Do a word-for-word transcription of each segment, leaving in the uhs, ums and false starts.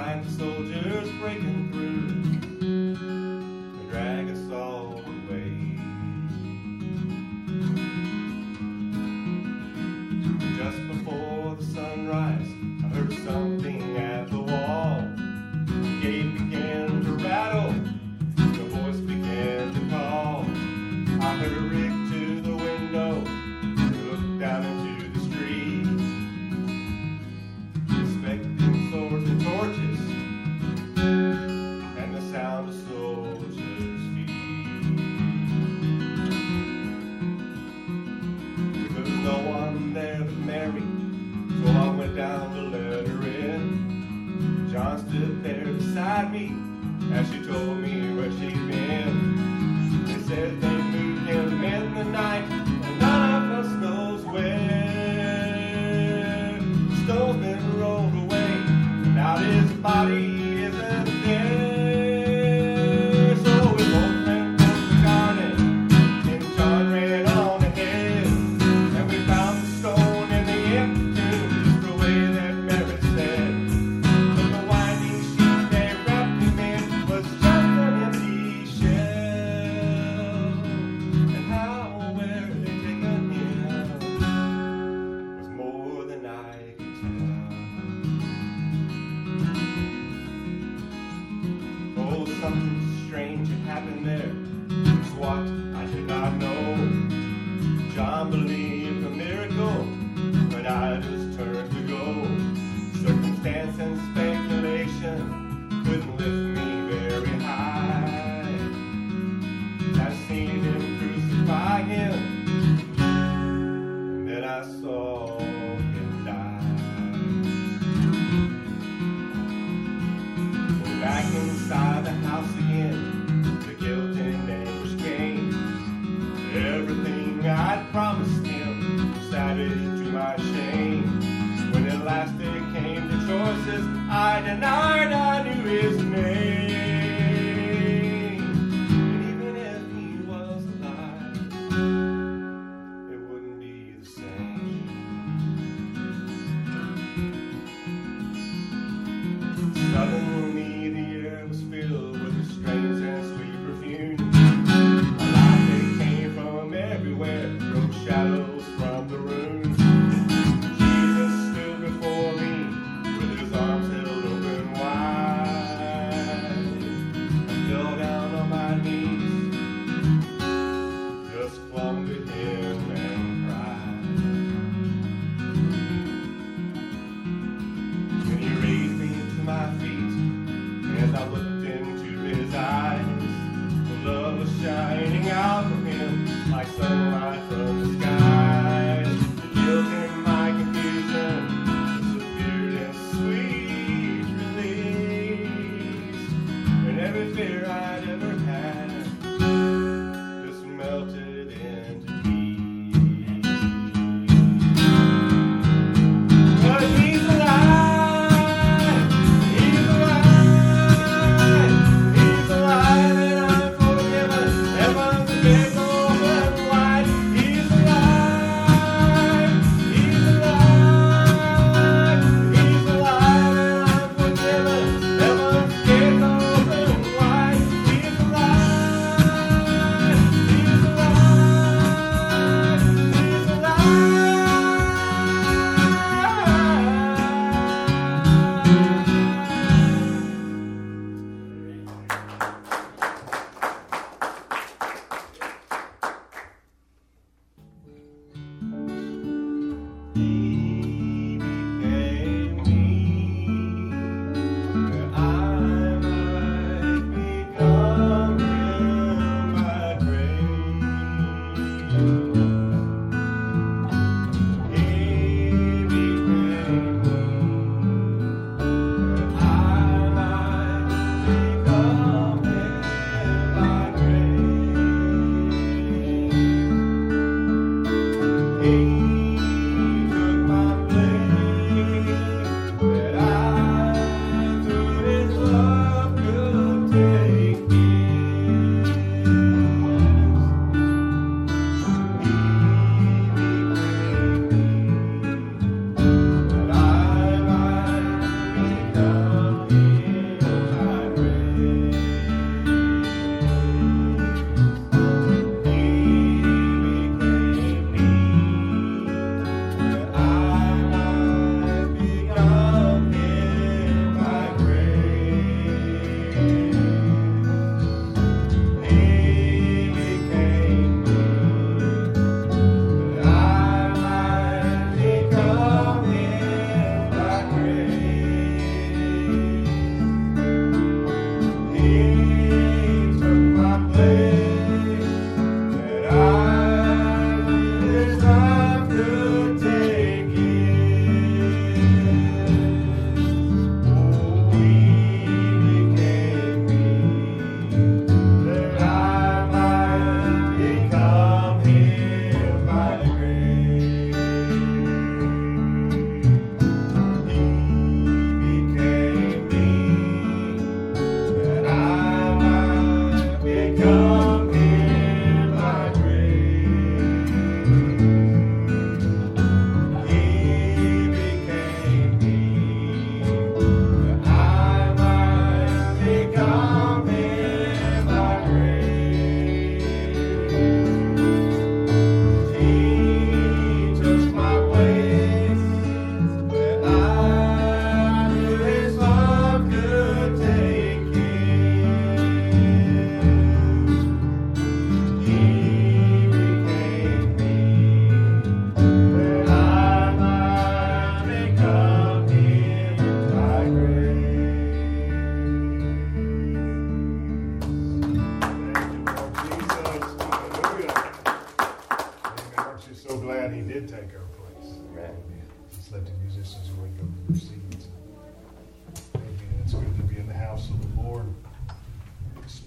find the soldiers breaking through and drag us all away. Just before the sunrise, I heard something at the wall. The gate began to rattle, the voice began to call. I heard a rig to the window, looked down into the street, expecting swords and torches and the sound of soldiers' feet. There was no one there but Mary, so I went down to let her in. John stood there beside me as she told me where she'd been. They said they moved him in the night, and none of us knows where. The stone's been rolled away, and now his body isn't there. So we both went to the garden, and John ran on ahead, and we found the stone in the empty tomb, just the way that Mary said. But the winding sheet they wrapped him in was just an empty shell. And how where they taken him was more than I could tell. Oh, something strange had happened there. It's what I did not know. John believed a miracle, but I just turned to go. Circumstance and speculation couldn't lift me very high. I seen him crucify him, and then I saw him die. Well, back inside the house again, the guilt and anguish came. Everything I'd promised him was added to my shame. When at last it came to choices, I denied I knew his name. And even if he was alive, it wouldn't be the same. Suddenly the air was filled with a strange and sweet perfume. A light that came from everywhere broke shadows from the room. Jesus stood before me with his arms held open wide. I fell down on my knees, just clung to him and cried. When he raised me to my feet, as I looked into his eyes, the love was shining out from him like sunlight from the skies. The guilt and my confusion disappeared in sweet release, and every fear I'd ever had just melted into peace. But he's alive, he's alive, he's alive, and I'm forgiven. Heaven's big open wide. He's alive, he's alive, he's alive, and I'm forgiven. Heaven's big open wide. He's alive.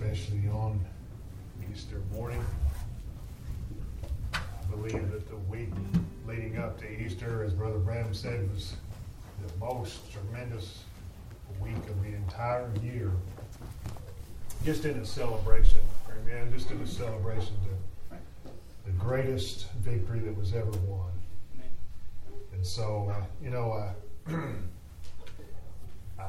especially on Easter morning. I believe that the week leading up to Easter, as Brother Branham said, was the most tremendous week of the entire year. Just in a celebration, amen, just in a celebration to the greatest victory that was ever won. And so, uh, you know, uh, I,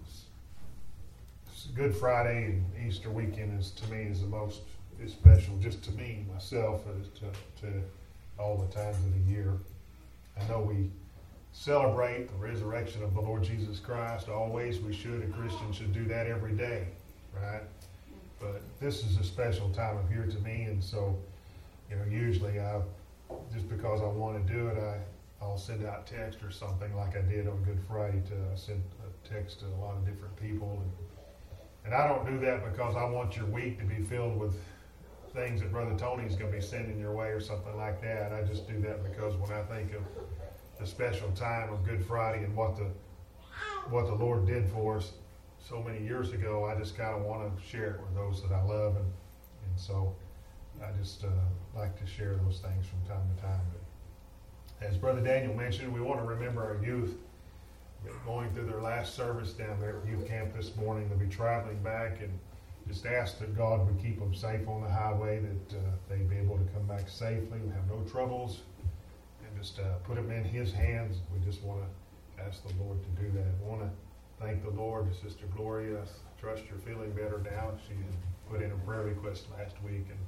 Good Friday and Easter weekend is, to me, is the most is special, just to me, myself, as to, to all the times of the year. I know we celebrate the resurrection of the Lord Jesus Christ. Always we should, a Christian should do that every day, right? But this is a special time of year to me, and so, you know, usually I, just because I want to do it, I, I'll send out text or something like I did on Good Friday. To I sent a text to a lot of different people, and and I don't do that because I want your week to be filled with things that Brother Tony's going to be sending your way or something like that. I just do that because when I think of the special time of Good Friday and what the what the Lord did for us so many years ago, I just kind of want to share it with those that I love, and and so I just uh, like to share those things from time to time. But as Brother Daniel mentioned, we want to remember our youth going through their last service down there at youth camp this morning. They'll be traveling back, and just ask that God would keep them safe on the highway, that uh, they'd be able to come back safely and have no troubles, and just uh, put them in His hands. We just want to ask the Lord to do that. We want to thank the Lord. Sister Gloria, I trust you're feeling better now. She put in a prayer request last week, and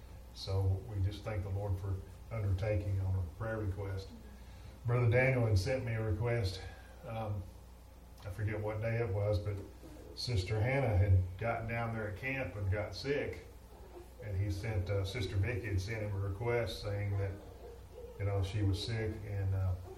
so we just thank the Lord for undertaking on a prayer request. Brother Daniel had sent me a request. Um, I forget what day it was, but Sister Hannah had gotten down there at camp and got sick, and he sent, uh, Sister Vicky had sent him a request saying that, you know, she was sick, and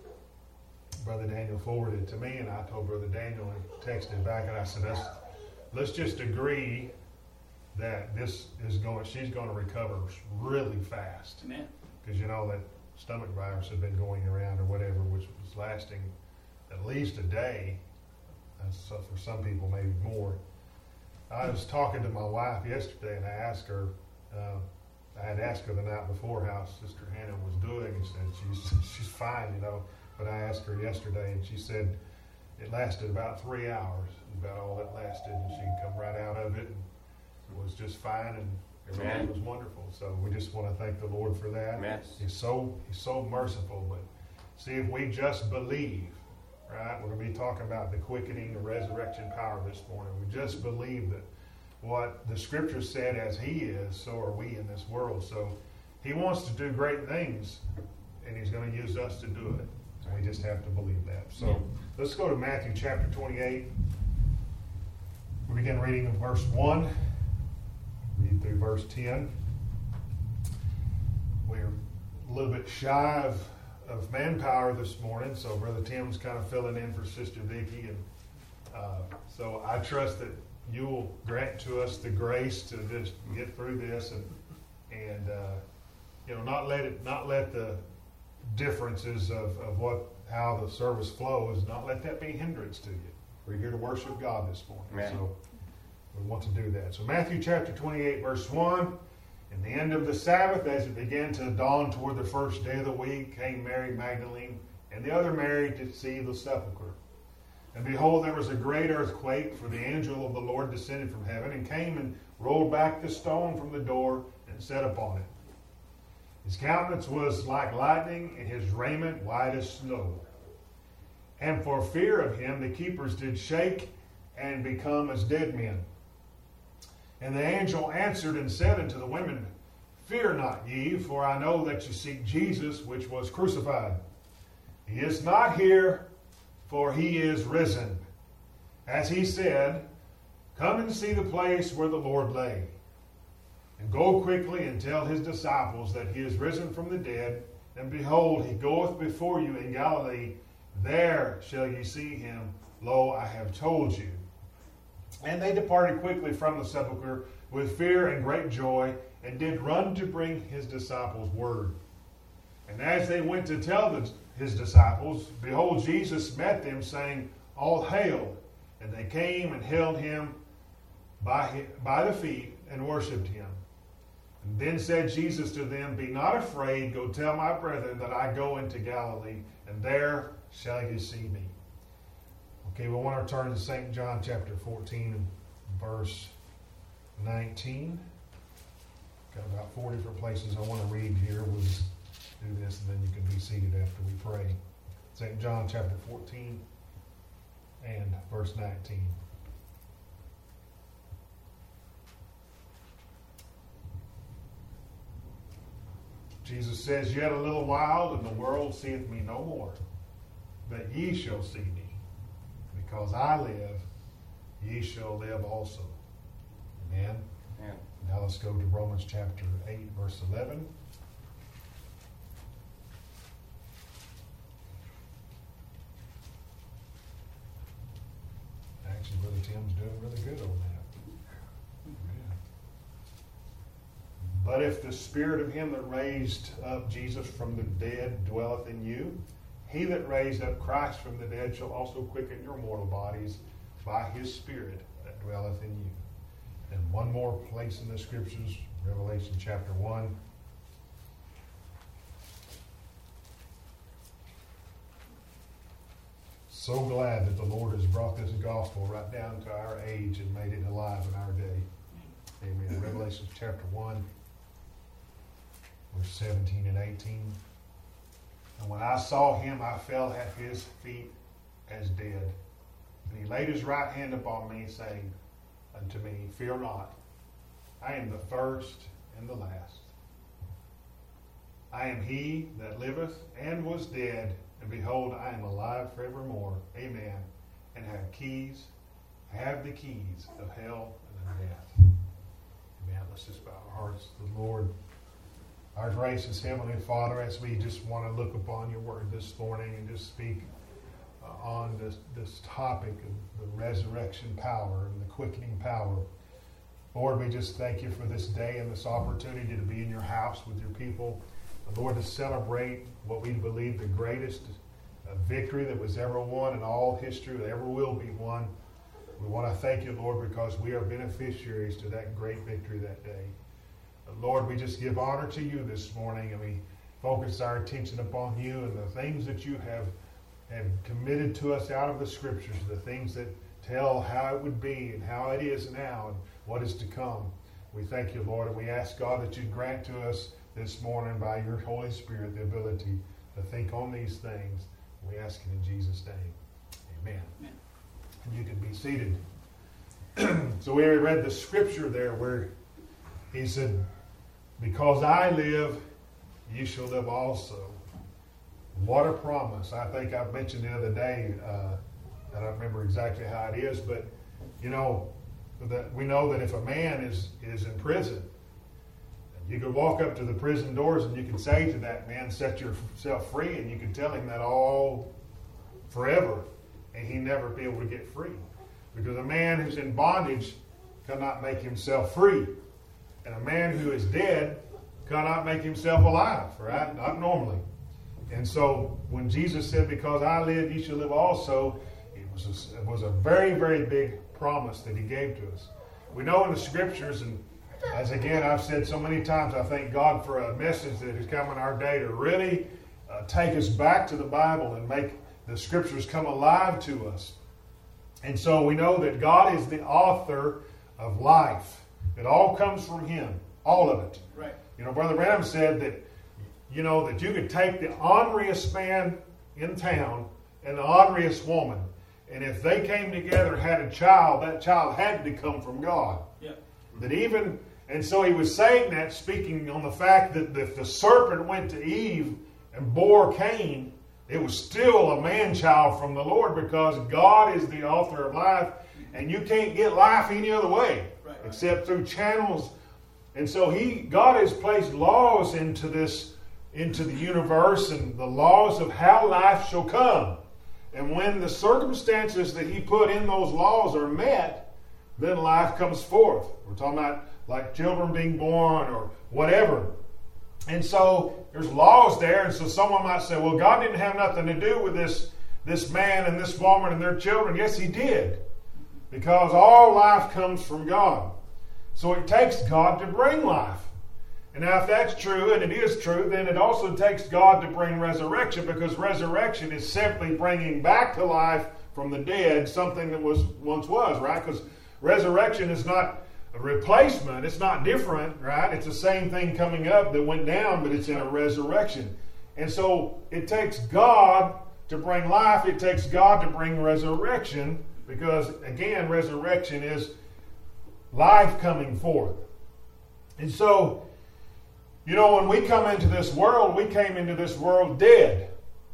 uh, Brother Daniel forwarded it to me, and I told Brother Daniel, and texted back, and I said, let's, let's just agree that this is going, she's going to recover really fast. Amen. Because, you know, that stomach virus had been going around or whatever, which was lasting at least a day. And so for some people, maybe more. I was talking to my wife yesterday, and I asked her, uh, I had asked her the night before how Sister Hannah was doing, and said she's she's fine, you know. But I asked her yesterday, and she said it lasted about three hours, about all that lasted, and she come right out of it, and it was just fine, and everything was wonderful. So we just want to thank the Lord for that. Amen. He's so He's so merciful. But see, if we just believe. Right? We're going to be talking about the quickening, the resurrection power this morning. We just believe that what the Scripture said, as He is, so are we in this world. So He wants to do great things, and He's going to use us to do it. And we just have to believe that. So yeah. Let's go to Matthew chapter twenty-eight. We begin reading in verse one. Read through verse ten. We're a little bit shy of of manpower this morning, so Brother Tim's kind of filling in for Sister Vicky, and uh, so I trust that you will grant to us the grace to just get through this, and and uh, you know, not let it, not let the differences of, of what how the service flows, not let that be a hindrance to you. We're here to worship God this morning, Amen. So we want to do that. So Matthew chapter twenty-eight, verse one. In the end of the Sabbath, as it began to dawn toward the first day of the week, came Mary Magdalene and the other Mary to see the sepulchre. And behold, there was a great earthquake, for the angel of the Lord descended from heaven and came and rolled back the stone from the door and sat upon it. His countenance was like lightning, and his raiment white as snow. And for fear of him, the keepers did shake and become as dead men. And the angel answered and said unto the women, Fear not ye, for I know that ye seek Jesus, which was crucified. He is not here, for he is risen. As he said, Come and see the place where the Lord lay. And go quickly and tell his disciples that he is risen from the dead. And behold, he goeth before you in Galilee. There shall ye see him. Lo, I have told you. And they departed quickly from the sepulchre with fear and great joy, and did run to bring his disciples word. And as they went to tell the, his disciples, behold, Jesus met them, saying, All hail! And they came and held him by, his, by the feet and worshipped him. And then said Jesus to them, Be not afraid, go tell my brethren that I go into Galilee, and there shall you see me. Okay, we want to turn to Saint John chapter fourteen and verse nineteen. Got about four different places I want to read here. We'll just do this and then you can be seated after we pray. Saint John chapter fourteen and verse nineteen. Jesus says, Yet a little while, and the world seeth me no more. But ye shall see me. Because I live, ye shall live also. Amen. Amen. Now let's go to Romans chapter eight, verse eleven. Actually, Brother Tim's doing really good on that. Amen. But if the spirit of him that raised up Jesus from the dead dwelleth in you, he that raised up Christ from the dead shall also quicken your mortal bodies by his spirit that dwelleth in you. And one more place in the scriptures, Revelation chapter one. So glad that the Lord has brought this gospel right down to our age and made it alive in our day. Amen. Revelation chapter one, verse seventeen and eighteen. And when I saw him, I fell at his feet as dead. And he laid his right hand upon me, saying unto me, Fear not, I am the first and the last. I am he that liveth and was dead, and behold, I am alive forevermore. Amen. And have keys, have the keys of hell and of death. Amen. Let's just bow our hearts to the Lord. Our gracious Heavenly Father, as we just want to look upon your word this morning and just speak uh, on this, this topic of the resurrection power and the quickening power. Lord, we just thank you for this day and this opportunity to be in your house with your people. And Lord, to celebrate what we believe the greatest uh, victory that was ever won in all history, that ever will be won. We want to thank you, Lord, because we are beneficiaries to that great victory that day. Lord, we just give honor to you this morning, and we focus our attention upon you and the things that you have, have committed to us out of the scriptures, the things that tell how it would be and how it is now and what is to come. We thank you, Lord, and we ask, God, that you grant to us this morning by your Holy Spirit the ability to think on these things. We ask it in Jesus' name. Amen. Amen. And you can be seated. So we read the scripture there where he said, Because I live, you shall live also. What a promise. I think I mentioned the other day, uh, I don't remember exactly how it is, but, you know, that we know that if a man is, is in prison, you could walk up to the prison doors and you can say to that man, set yourself free, and you can tell him that all forever, and he never be able to get free. Because a man who's in bondage cannot make himself free. And a man who is dead cannot make himself alive, right? Not normally. And so when Jesus said, Because I live, you shall live also, it was a, it was a very, very big promise that he gave to us. We know in the scriptures, and as again I've said so many times, I thank God for a message that has come in our day to really uh, take us back to the Bible and make the scriptures come alive to us. And so we know that God is the author of life. It all comes from him, all of it. Right. You know, Brother Branham said that, you know, that you could take the orneriest man in town and the orneriest woman, and if they came together and had a child, that child had to come from God. Yeah. That even, and so he was saying that, speaking on the fact that if the serpent went to Eve and bore Cain, it was still a man-child from the Lord, because God is the author of life, and you can't get life any other way. Right. Except through channels. And so he, God has placed laws into this, into the universe, and the laws of how life shall come. And when the circumstances that he put in those laws are met, then life comes forth. We're talking about like children being born or whatever. And so there's laws there, and so someone might say, well, God didn't have nothing to do with this, this man and this woman and their children. Yes, he did. because all life comes from God. So it takes God to bring life. And now if that's true, and it is true, then it also takes God to bring resurrection, because resurrection is simply bringing back to life from the dead something that was once was, right? Because resurrection is not a replacement. It's not different, right? It's the same thing coming up that went down, but it's in a resurrection. And so it takes God to bring life. It takes God to bring resurrection, because, again, resurrection is life coming forth. And so, you know, when we come into this world, we came into this world dead.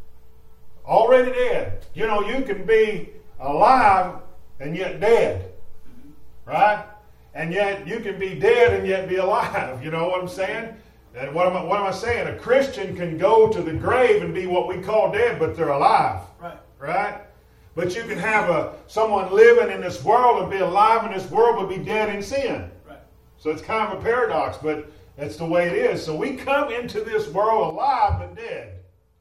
Already dead. You know, you can be alive and yet dead. Right? And yet you can be dead and yet be alive. You know what I'm saying? And what am I, what am I saying? A Christian can go to the grave and be what we call dead, but they're alive. Right. Right? But you can have a someone living in this world and be alive in this world but be dead in sin. Right. So it's kind of a paradox, but that's the way it is. So we come into this world alive but dead.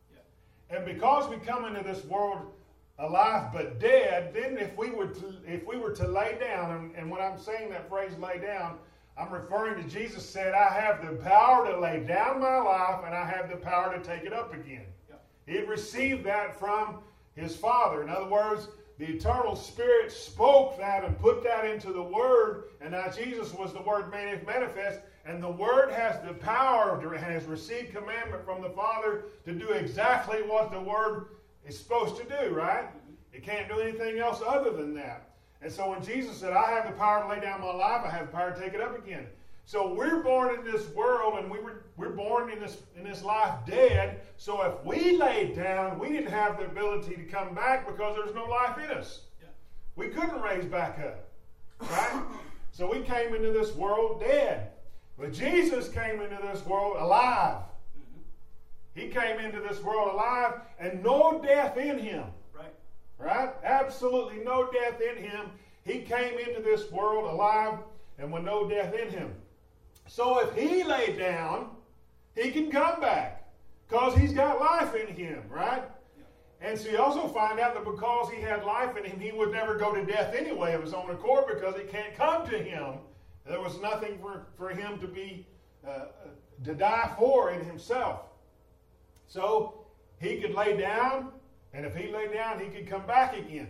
And because we come into this world alive but dead, then if we were to, if we were to lay down, and, and when I'm saying that phrase lay down, I'm referring to Jesus said, I have the power to lay down my life and I have the power to take it up again. Yep. He received that from his Father. In other words, the eternal Spirit spoke that and put that into the Word, and now Jesus was the Word made manifest, and the Word has the power, to, has received commandment from the Father to do exactly what the Word is supposed to do, right? It can't do anything else other than that. And so when Jesus said, I have the power to lay down my life, I have the power to take it up again. So we're born in this world, and we were, we're born in this, in this life dead. So if we laid down, we didn't have the ability to come back because there's no life in us. Yeah. We couldn't raise back up, right? So we came into this world dead. But Jesus came into this world alive. Mm-hmm. He came into this world alive and no death in him. Right. Right? Absolutely no death in him. He came into this world alive and with no death in him. So if he laid down, he can come back because he's got life in him, right? Yeah. And so you also find out that because he had life in him, he would never go to death anyway of his own accord, because it can't come to him. There was nothing for, for him to be uh, to die for in himself. So he could lay down, and if he lay down, he could come back again.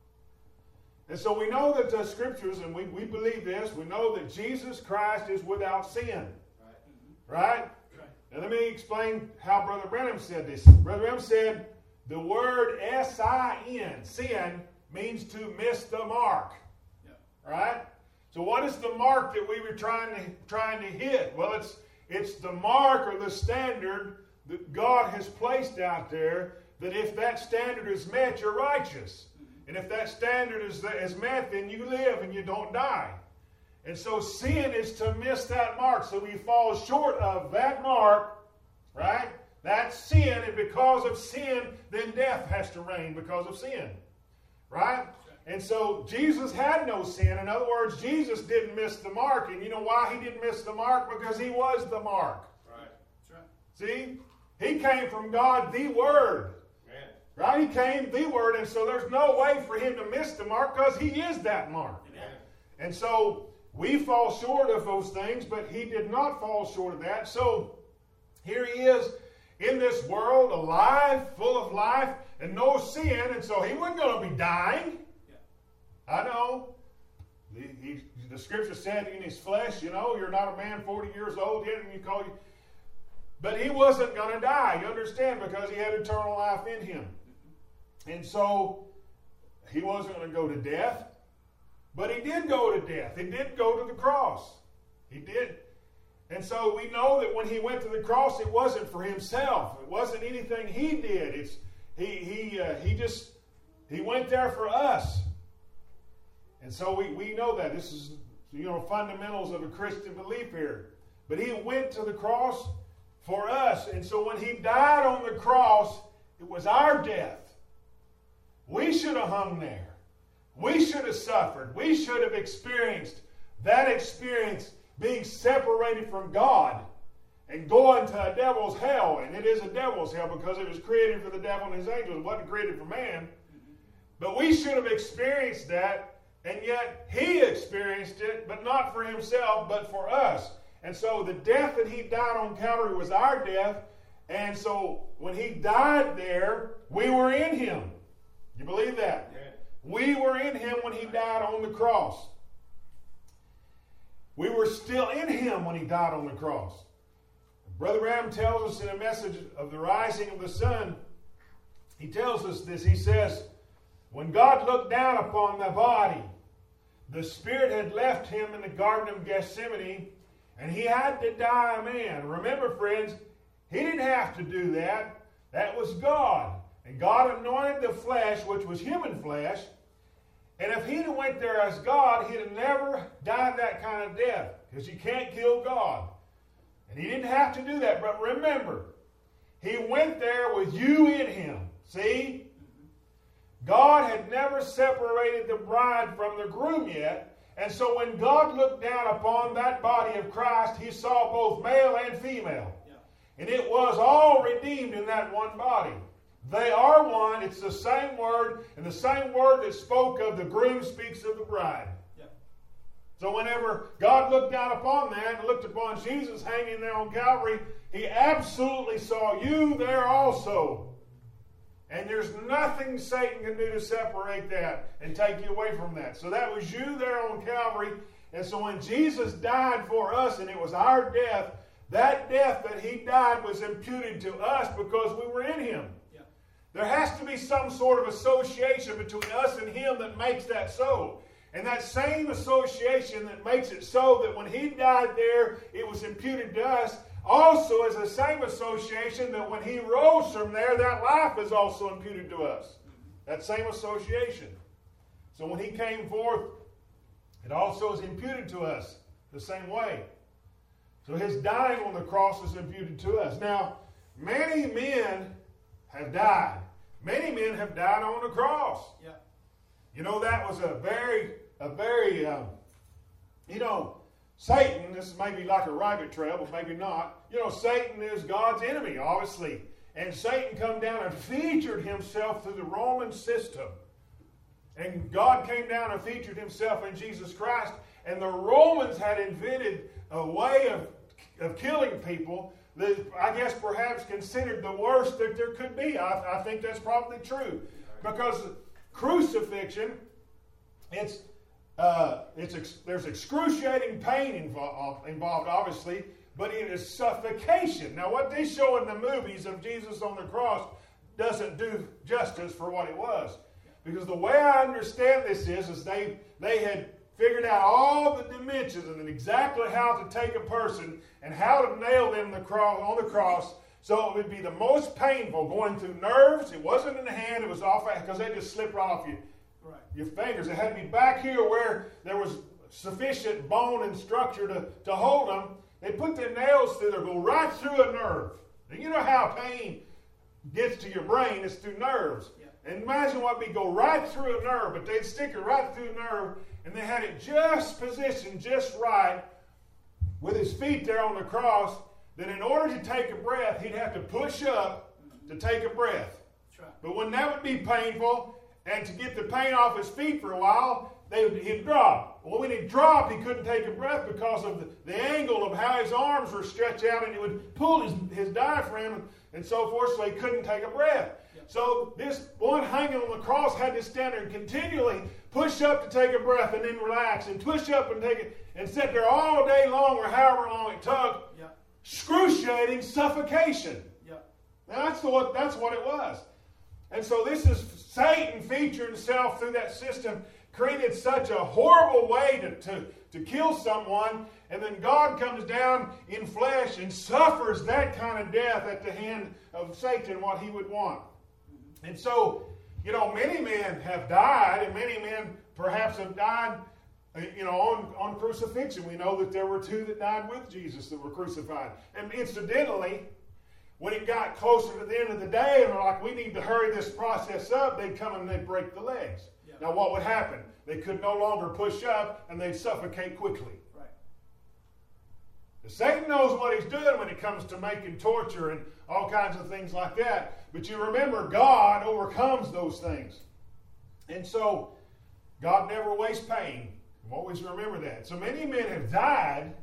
And so we know that the Scriptures, and we, we believe this, we know that Jesus Christ is without sin. Right? Mm-hmm. Right? Right? Now let me explain how Brother Branham said this. Brother Branham said the word S I N, sin, means to miss the mark. Yeah. Right? So what is the mark that we were trying to trying to hit? Well, it's it's the mark or the standard that God has placed out there, that if that standard is met, you're righteous. And if that standard is, is met, then you live and you don't die. And so sin is to miss that mark. So we fall short of that mark, right? That's sin, and because of sin, then death has to reign because of sin, right? And so Jesus had no sin. In other words, Jesus didn't miss the mark. And you know why he didn't miss the mark? Because he was the mark. Right. That's right. See? He came from God, the Word. Man. Right? He came, the Word. And so there's no way for him to miss the mark because he is that mark. Amen. And so we fall short of those things, but he did not fall short of that. So here he is in this world, alive, full of life, and no sin. And so he wasn't going to be dying. I know. The, he, the Scripture said in his flesh, you know, you're not a man forty years old yet, and you call you. But he wasn't going to die, you understand, because he had eternal life in him. And so he wasn't going to go to death, but he did go to death. He did go to the cross. He did. And so we know that when he went to the cross, it wasn't for himself. It wasn't anything he did. It's he he uh, he just he went there for us. And so we, we know that. This is, you know, fundamentals of a Christian belief here. But he went to the cross for us. And so when he died on the cross, it was our death. We should have hung there. We should have suffered. We should have experienced that experience, being separated from God and going to a devil's hell. And it is a devil's hell because it was created for the devil and his angels. It wasn't created for man. But we should have experienced that And yet he experienced it, but not for himself, but for us. And so the death that he died on Calvary was our death. And so when he died there, we were in him. You believe that? Yeah. We were in him when he died on the cross. We were still in him when he died on the cross. Brother Branham tells us in a message of the rising of the sun, he tells us this. He says, when God looked down upon the body, the Spirit had left him in the Garden of Gethsemane, and he had to die a man. Remember, friends, he didn't have to do that. That was God. And God anointed the flesh, which was human flesh. And if he'd have went there as God, he'd have never died that kind of death, because you can't kill God. And he didn't have to do that. But remember, he went there with you in him. See? God had never separated the bride from the groom yet. And so when God looked down upon that body of Christ, he saw both male and female. Yeah. And it was all redeemed in that one body. They are one. It's the same word. And the same word that spoke of the groom speaks of the bride. So whenever God looked down upon that and looked upon Jesus hanging there on Calvary, he absolutely saw you there also. And there's nothing Satan can do to separate that and take you away from that. So that was you there on Calvary. And so when Jesus died for us, and it was our death, that death that he died was imputed to us because we were in him. Yeah. There has to be some sort of association between us and him that makes that so. And that same association that makes it so that when he died there, it was imputed to us, also is the same association that when he rose from there, that life is also imputed to us. That same association. So when he came forth, it also is imputed to us the same way. So his dying on the cross is imputed to us. Now, many men have died. Many men have died on the cross. Yeah. You know, that was a very, a very, um, you know, Satan, this may be like a rabbit trail, but maybe not. You know, Satan is God's enemy, obviously. And Satan come down and featured himself through the Roman system. And God came down and featured himself in Jesus Christ. And the Romans had invented a way of, of killing people that I guess perhaps considered the worst that there could be. I, I think that's probably true. Because crucifixion, it's uh, it's ex- there's excruciating pain invo- involved, obviously, but it is suffocation. Now, what they show in the movies of Jesus on the cross doesn't do justice for what it was. Because the way I understand this is, is they they had figured out all the dimensions and exactly how to take a person and how to nail them the cross, on the cross, so it would be the most painful, going through nerves. It wasn't in the hand, it was off, because they just slip right off you. Right. Your fingers. It had to be back here where there was sufficient bone and structure to, to hold them. They put their nails through there, go right through a nerve. And you know how pain gets to your brain, it's through nerves. Yeah. And imagine what would be go right through a nerve, but they'd stick it right through a nerve, and they had it just positioned just right with his feet there on the cross, that in order to take a breath, he'd have to push up to take a breath. Right. But when that would be painful, and to get the pain off his feet for a while, they would, he'd drop. Well, when he dropped, he couldn't take a breath because of the, the angle of how his arms were stretched out, and it would pull his, his diaphragm and so forth, so he couldn't take a breath. Yep. So this one hanging on the cross had to stand there and continually push up to take a breath and then relax, and push up and take it, and sit there all day long or however long it took. Yep. Excruciating suffocation. Yep. Now that's, the, what, that's what it was. And so this is Satan featured himself through that system, created such a horrible way to, to, to kill someone, and then God comes down in flesh and suffers that kind of death at the hand of Satan, what he would want. And so, you know, many men have died, and many men perhaps have died, you know, on, on crucifixion. We know that there were two that died with Jesus that were crucified. And incidentally, when it got closer to the end of the day, and they're like, we need to hurry this process up, they'd come and they'd break the legs. Yeah. Now, what would happen? They could no longer push up, and they'd suffocate quickly. Right. Satan knows what he's doing when it comes to making torture and all kinds of things like that. But you remember, God overcomes those things. And so, God never wastes pain. Always remember that. So many men have died,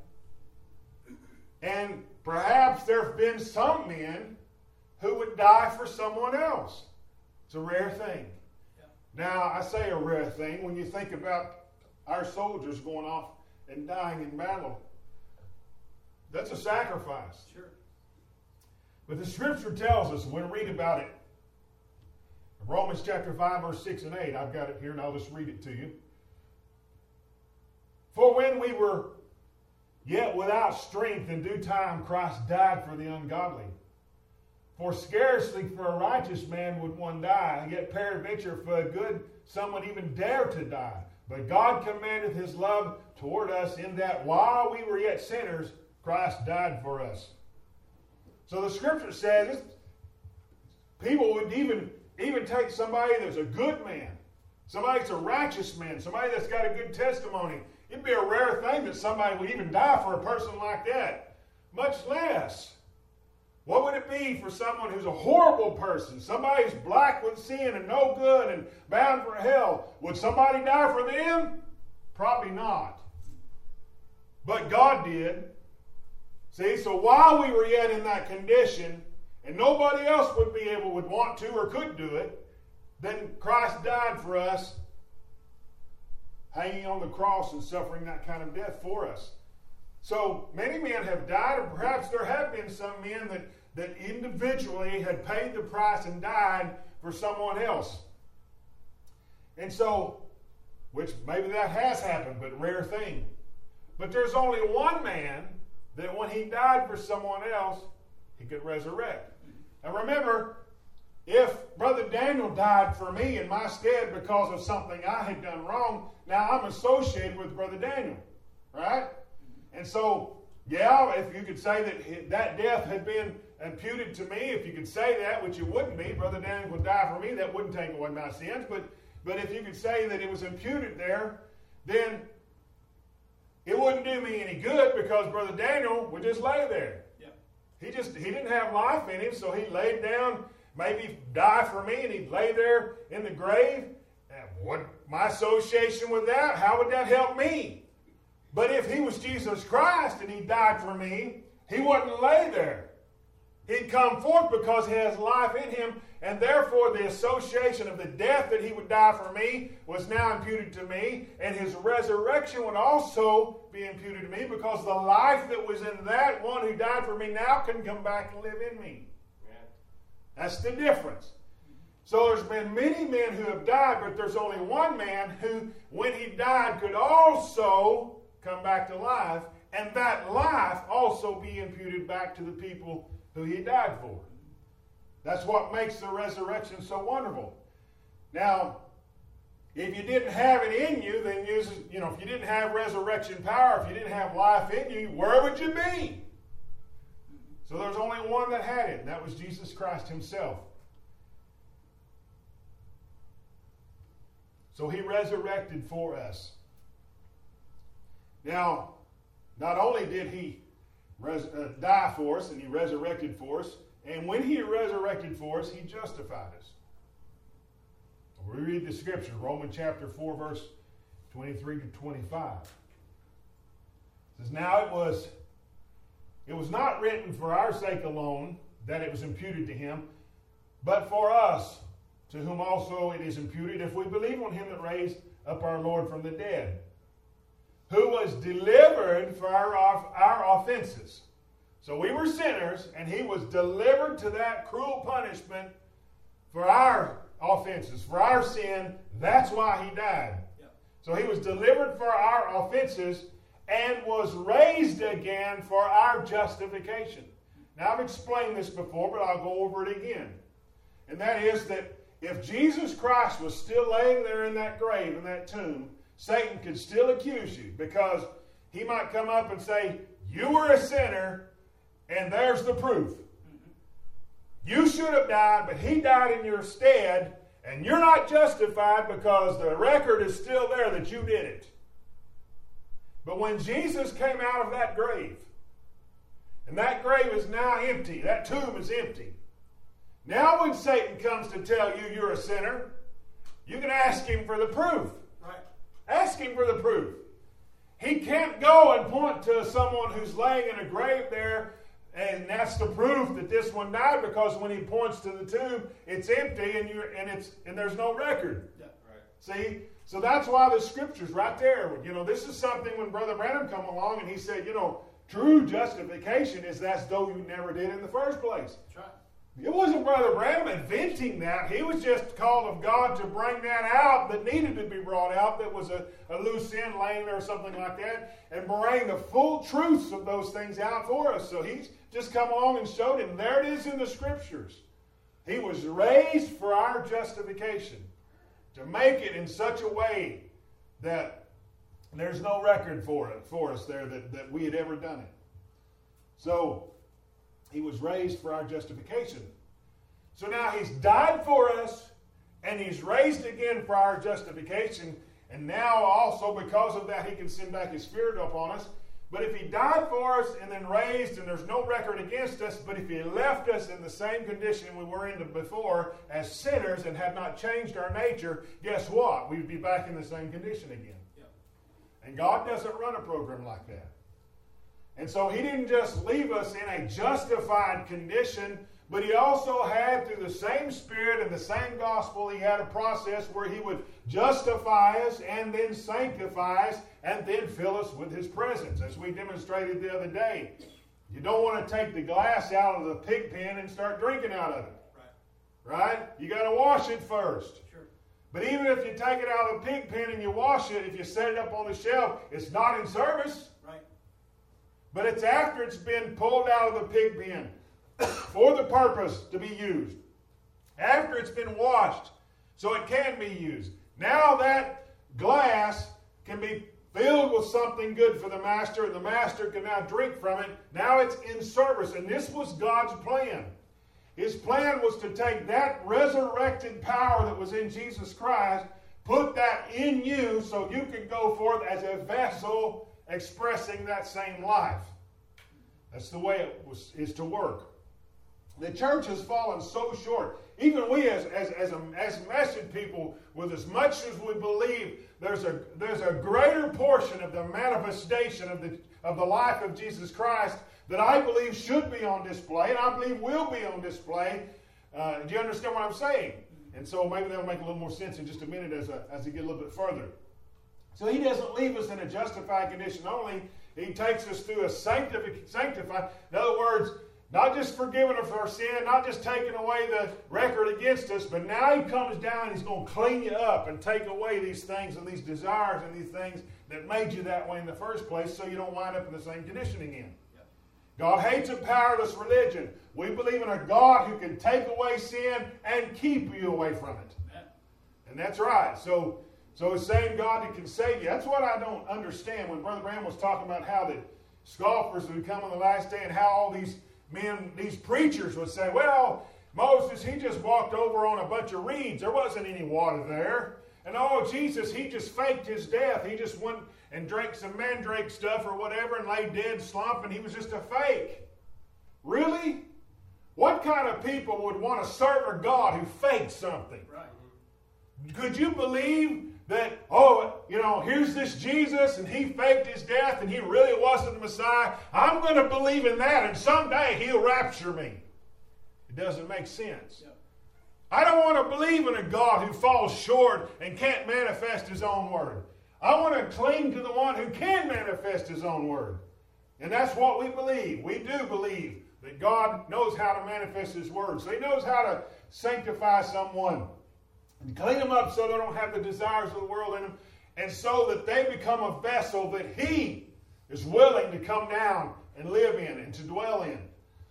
and perhaps there have been some men who would die for someone else. It's a rare thing. Yeah. Now, I say a rare thing when you think about our soldiers going off and dying in battle. That's a sacrifice. Sure. But the Scripture tells us, when we read about it, Romans chapter five, verse six and eight, I've got it here and I'll just read it to you. For when we were yet without strength, in due time Christ died for the ungodly. For scarcely for a righteous man would one die, yet peradventure for a good some would even dare to die. But God commandeth his love toward us, in that while we were yet sinners, Christ died for us. So the Scripture says people would even, even take somebody that's a good man, somebody that's a righteous man, somebody that's got a good testimony. It'd be a rare thing that somebody would even die for a person like that. Much less, what would it be for someone who's a horrible person, somebody who's black with sin and no good and bound for hell? Would somebody die for them? Probably not. But God did. See, so while we were yet in that condition, and nobody else would be able, would want to or could do it, then Christ died for us, hanging on the cross and suffering that kind of death for us. So many men have died, and perhaps there have been some men that, that individually had paid the price and died for someone else. And so, which maybe that has happened, but rare thing. But there's only one man that when he died for someone else, he could resurrect. Now remember, if Brother Daniel died for me in my stead because of something I had done wrong, now I'm associated with Brother Daniel, right? And so, yeah, if you could say that that death had been imputed to me, if you could say that, which it wouldn't be, Brother Daniel would die for me, that wouldn't take away my sins, but, but if you could say that it was imputed there, then it wouldn't do me any good because Brother Daniel would just lay there. Yeah. He just he didn't have life in him, so he laid down, maybe die for me, and he'd lay there in the grave. And what my association with that? How would that help me? But if he was Jesus Christ and he died for me, he wouldn't lay there. He'd come forth because he has life in him, and therefore the association of the death that he would die for me was now imputed to me, and his resurrection would also be imputed to me because the life that was in that one who died for me now can come back and live in me. That's the difference. So there's been many men who have died, but there's only one man who, when he died, could also come back to life, and that life also be imputed back to the people who he died for. That's what makes the resurrection so wonderful. Now, if you didn't have it in you, then you, you know, if you didn't have resurrection power, if you didn't have life in you, where would you be? So there's only one that had it, and that was Jesus Christ himself. So he resurrected for us. Now, not only did he res- uh, die for us, and he resurrected for us, and when he resurrected for us, he justified us. We read the scripture, Romans chapter four, verse twenty-three to twenty-five. It says, Now it was, it was not written for our sake alone that it was imputed to him, but for us, to whom also it is imputed, if we believe on him that raised up our Lord from the dead, who was delivered for our, our offenses. So we were sinners, and he was delivered to that cruel punishment for our offenses, for our sin. That's why he died. Yep. So he was delivered for our offenses and was raised again for our justification. Now, I've explained this before, but I'll go over it again. And that is that if Jesus Christ was still laying there in that grave, in that tomb, Satan could still accuse you, because he might come up and say, you were a sinner, and there's the proof. You should have died, but he died in your stead, and you're not justified because the record is still there that you did it. But when Jesus came out of that grave, and that grave is now empty, that tomb is empty, now when Satan comes to tell you you're a sinner, you can ask him for the proof. Right. Ask him for the proof. He can't go and point to someone who's laying in a grave there, and that's the proof that this one died, because when he points to the tomb, it's empty and you and it's and there's no record. Yeah, right. See? So that's why the scripture's right there. You know, this is something when Brother Branham come along and he said, you know, true justification is as though you never did in the first place. That's right. It wasn't Brother Branham inventing that. He was just called of God to bring that out that needed to be brought out, that was a, a loose end laying there or something like that, and bring the full truths of those things out for us. So he's just come along and showed him. There it is in the scriptures. He was raised for our justification, to make it in such a way that there's no record for it for us there that, that we had ever done it. So he was raised for our justification. So now he's died for us, and he's raised again for our justification. And now also because of that, he can send back his Spirit upon us. But if he died for us and then raised, and there's no record against us, but if he left us in the same condition we were in before as sinners and had not changed our nature, guess what? We'd be back in the same condition again. Yep. And God doesn't run a program like that. And so he didn't just leave us in a justified condition, but he also had, through the same Spirit and the same gospel, he had a process where he would justify us and then sanctify us and then fill us with his presence, as we demonstrated the other day. You don't want to take the glass out of the pig pen and start drinking out of it. Right? Right? You got to wash it first. Sure. But even if you take it out of the pig pen and you wash it, if you set it up on the shelf, it's not in service. Right. But it's after it's been pulled out of the pig pen for the purpose to be used. After it's been washed so it can be used. Now that glass can be filled with something good for the master, and the master can now drink from it. Now it's in service. And this was God's plan. His plan was to take that resurrected power that was in Jesus Christ, put that in you so you could go forth as a vessel expressing that same life. That's the way it was, is to work. The church has fallen so short. Even we as, as, as, a, as message people, with as much as we believe there's a, there's a greater portion of the manifestation of the, of the life of Jesus Christ that I believe should be on display, and I believe will be on display. Uh, do you understand what I'm saying? And so maybe that'll make a little more sense in just a minute as, a, as we get a little bit further. So he doesn't leave us in a justified condition only. He takes us through a sanctifi- sanctified. In other words, not just forgiving us our sin, not just taking away the record against us, but now he comes down and he's going to clean you up and take away these things and these desires and these things that made you that way in the first place, so you don't wind up in the same condition again. Yeah. God hates a powerless religion. We believe in a God who can take away sin and keep you away from it. Yeah. And that's right. So, so it's saying God who can save you. That's what I don't understand when Brother Branham was talking about how the scoffers would come on the last day and how all these men, these preachers would say, well, Moses, he just walked over on a bunch of reeds. There wasn't any water there. And oh, Jesus, he just faked his death. He just went and drank some mandrake stuff or whatever and lay dead slump, and he was just a fake. Really? What kind of people would want to serve a God who faked something? Right. Could you believe that, oh, you know, here's this Jesus, and he faked his death, and he really wasn't the Messiah? I'm going to believe in that, and someday he'll rapture me. It doesn't make sense. Yep. I don't want to believe in a God who falls short and can't manifest his own word. I want to cling to the one who can manifest his own word. And that's what we believe. We do believe that God knows how to manifest his word. So he knows how to sanctify someone and clean them up so they don't have the desires of the world in them, and so that they become a vessel that he is willing to come down and live in and to dwell in.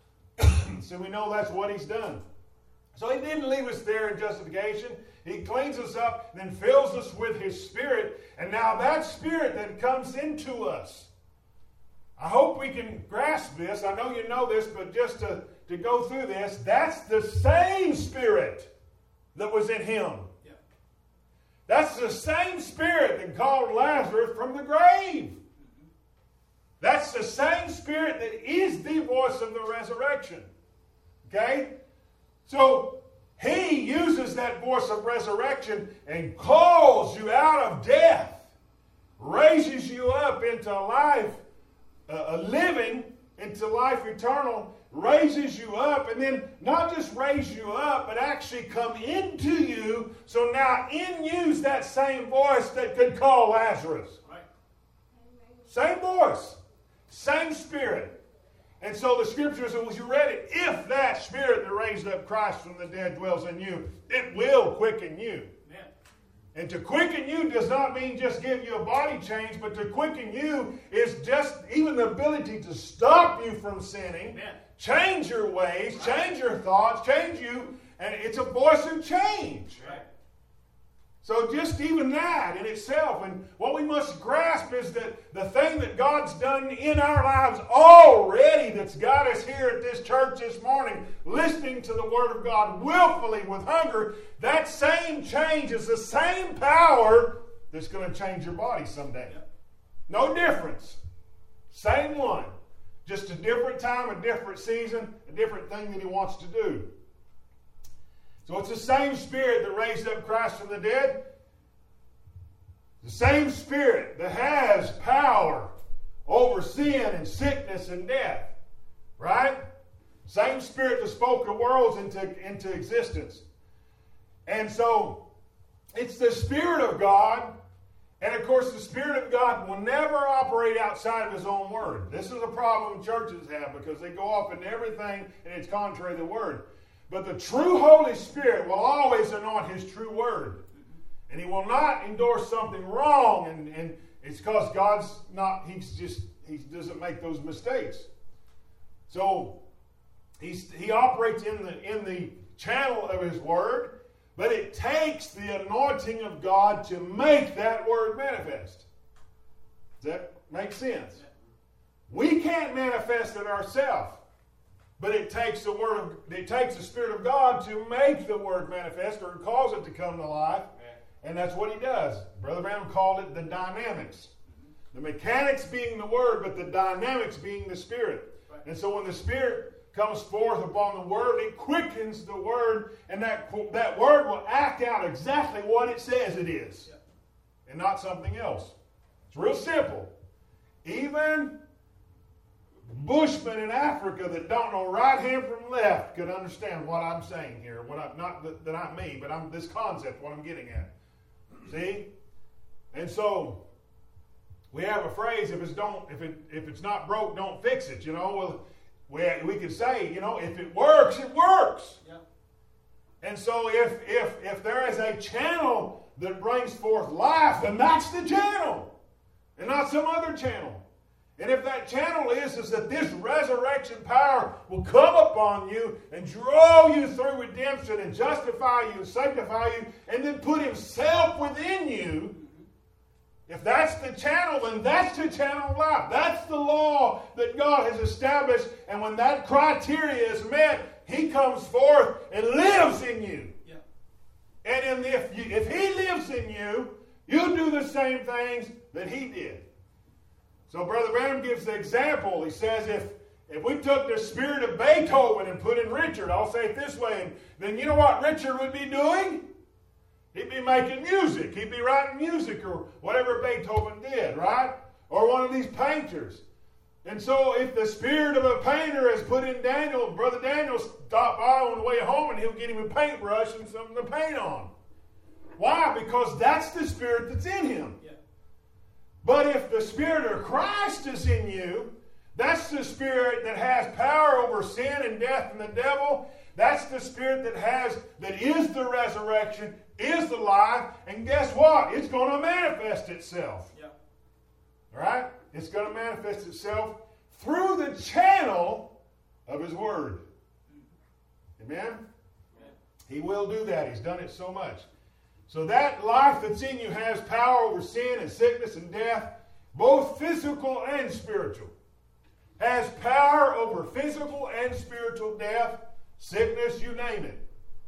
So we know that's what he's done. So he didn't leave us there in justification. He cleans us up and then fills us with his Spirit. And now that Spirit that comes into us, I hope we can grasp this. I know you know this, but just to, to go through this, that's the same Spirit that was in him. Yeah. That's the same Spirit that called Lazarus from the grave. Mm-hmm. That's the same Spirit that is the voice of the resurrection. Okay? So he uses that voice of resurrection and calls you out of death raises you up into life, uh, a living into life eternal, raises you up, and then not just raise you up, but actually come into you. So now in you's that same voice that could call Lazarus. Right. Same voice, same Spirit. And so the scripture says, as you read it, if that Spirit that raised up Christ from the dead dwells in you, it will quicken you. Amen. And to quicken you does not mean just give you a body change, but to quicken you is just even the ability to stop you from sinning, Amen. Change your ways, right. Change your thoughts, change you, and it's a voice of change. Right. So just even that in itself, and what we must grasp is that the thing that God's done in our lives already that's got us here at this church this morning, listening to the Word of God willfully with hunger, that same change is the same power that's going to change your body someday. No difference. Same one. Just a different time, a different season, a different thing that He wants to do. So it's the same Spirit that raised up Christ from the dead. The same Spirit that has power over sin and sickness and death. Right? Same Spirit that spoke the worlds into, into existence. And so, it's the Spirit of God. And of course, the Spirit of God will never operate outside of His own Word. This is a problem churches have because they go off into everything and it's contrary to the Word. But the true Holy Spirit will always anoint His true Word. And He will not endorse something wrong. And, and it's because God's not, He's just, He doesn't make those mistakes. So, he's, He operates in the, in the channel of His Word. But it takes the anointing of God to make that Word manifest. Does that make sense? We can't manifest it ourselves. But it takes the word of, it takes the Spirit of God to make the Word manifest or cause it to come to life. And that's what He does. Brother Branham called it the dynamics. The mechanics being the Word, but the dynamics being the Spirit. And so when the Spirit comes forth upon the Word, it quickens the Word, and that, that Word will act out exactly what it says it is. And not something else. It's real simple. Even Bushmen in Africa that don't know right hand from left could understand what I'm saying here. What I'm, not that, that I'm me, but I'm this concept, what I'm getting at. See? And so, we have a phrase, if it's don't, if it if it's not broke, don't fix it. You know, well, we we could say, you know, if it works, it works. Yeah. And so if if if there is a channel that brings forth life, then that's the channel, and not some other channel. And if that channel is, is that this resurrection power will come upon you and draw you through redemption and justify you and sanctify you and then put Himself within you, if that's the channel, then that's the channel of life. That's the law that God has established. And when that criteria is met, He comes forth and lives in you. Yeah. And if, you, if He lives in you, you do the same things that He did. So Brother Branham gives the example. He says if, if we took the spirit of Beethoven and put in Richard, I'll say it this way, then you know what Richard would be doing? He'd be making music. He'd be writing music or whatever Beethoven did, right? Or one of these painters. And so if the spirit of a painter is put in Daniel, Brother Daniel stop by on the way home and he'll get him a paintbrush and something to paint on. Why? Because that's the spirit that's in him. Yeah. But if the Spirit of Christ is in you, that's the Spirit that has power over sin and death and the devil. That's the Spirit that has, that is the resurrection, is the life, and guess what? It's going to manifest itself. Yeah. All right? It's going to manifest itself through the channel of His Word. Amen? Amen? He will do that. He's done it so much. So that life that's in you has power over sin and sickness and death, both physical and spiritual. Has power over physical and spiritual death, sickness, you name it.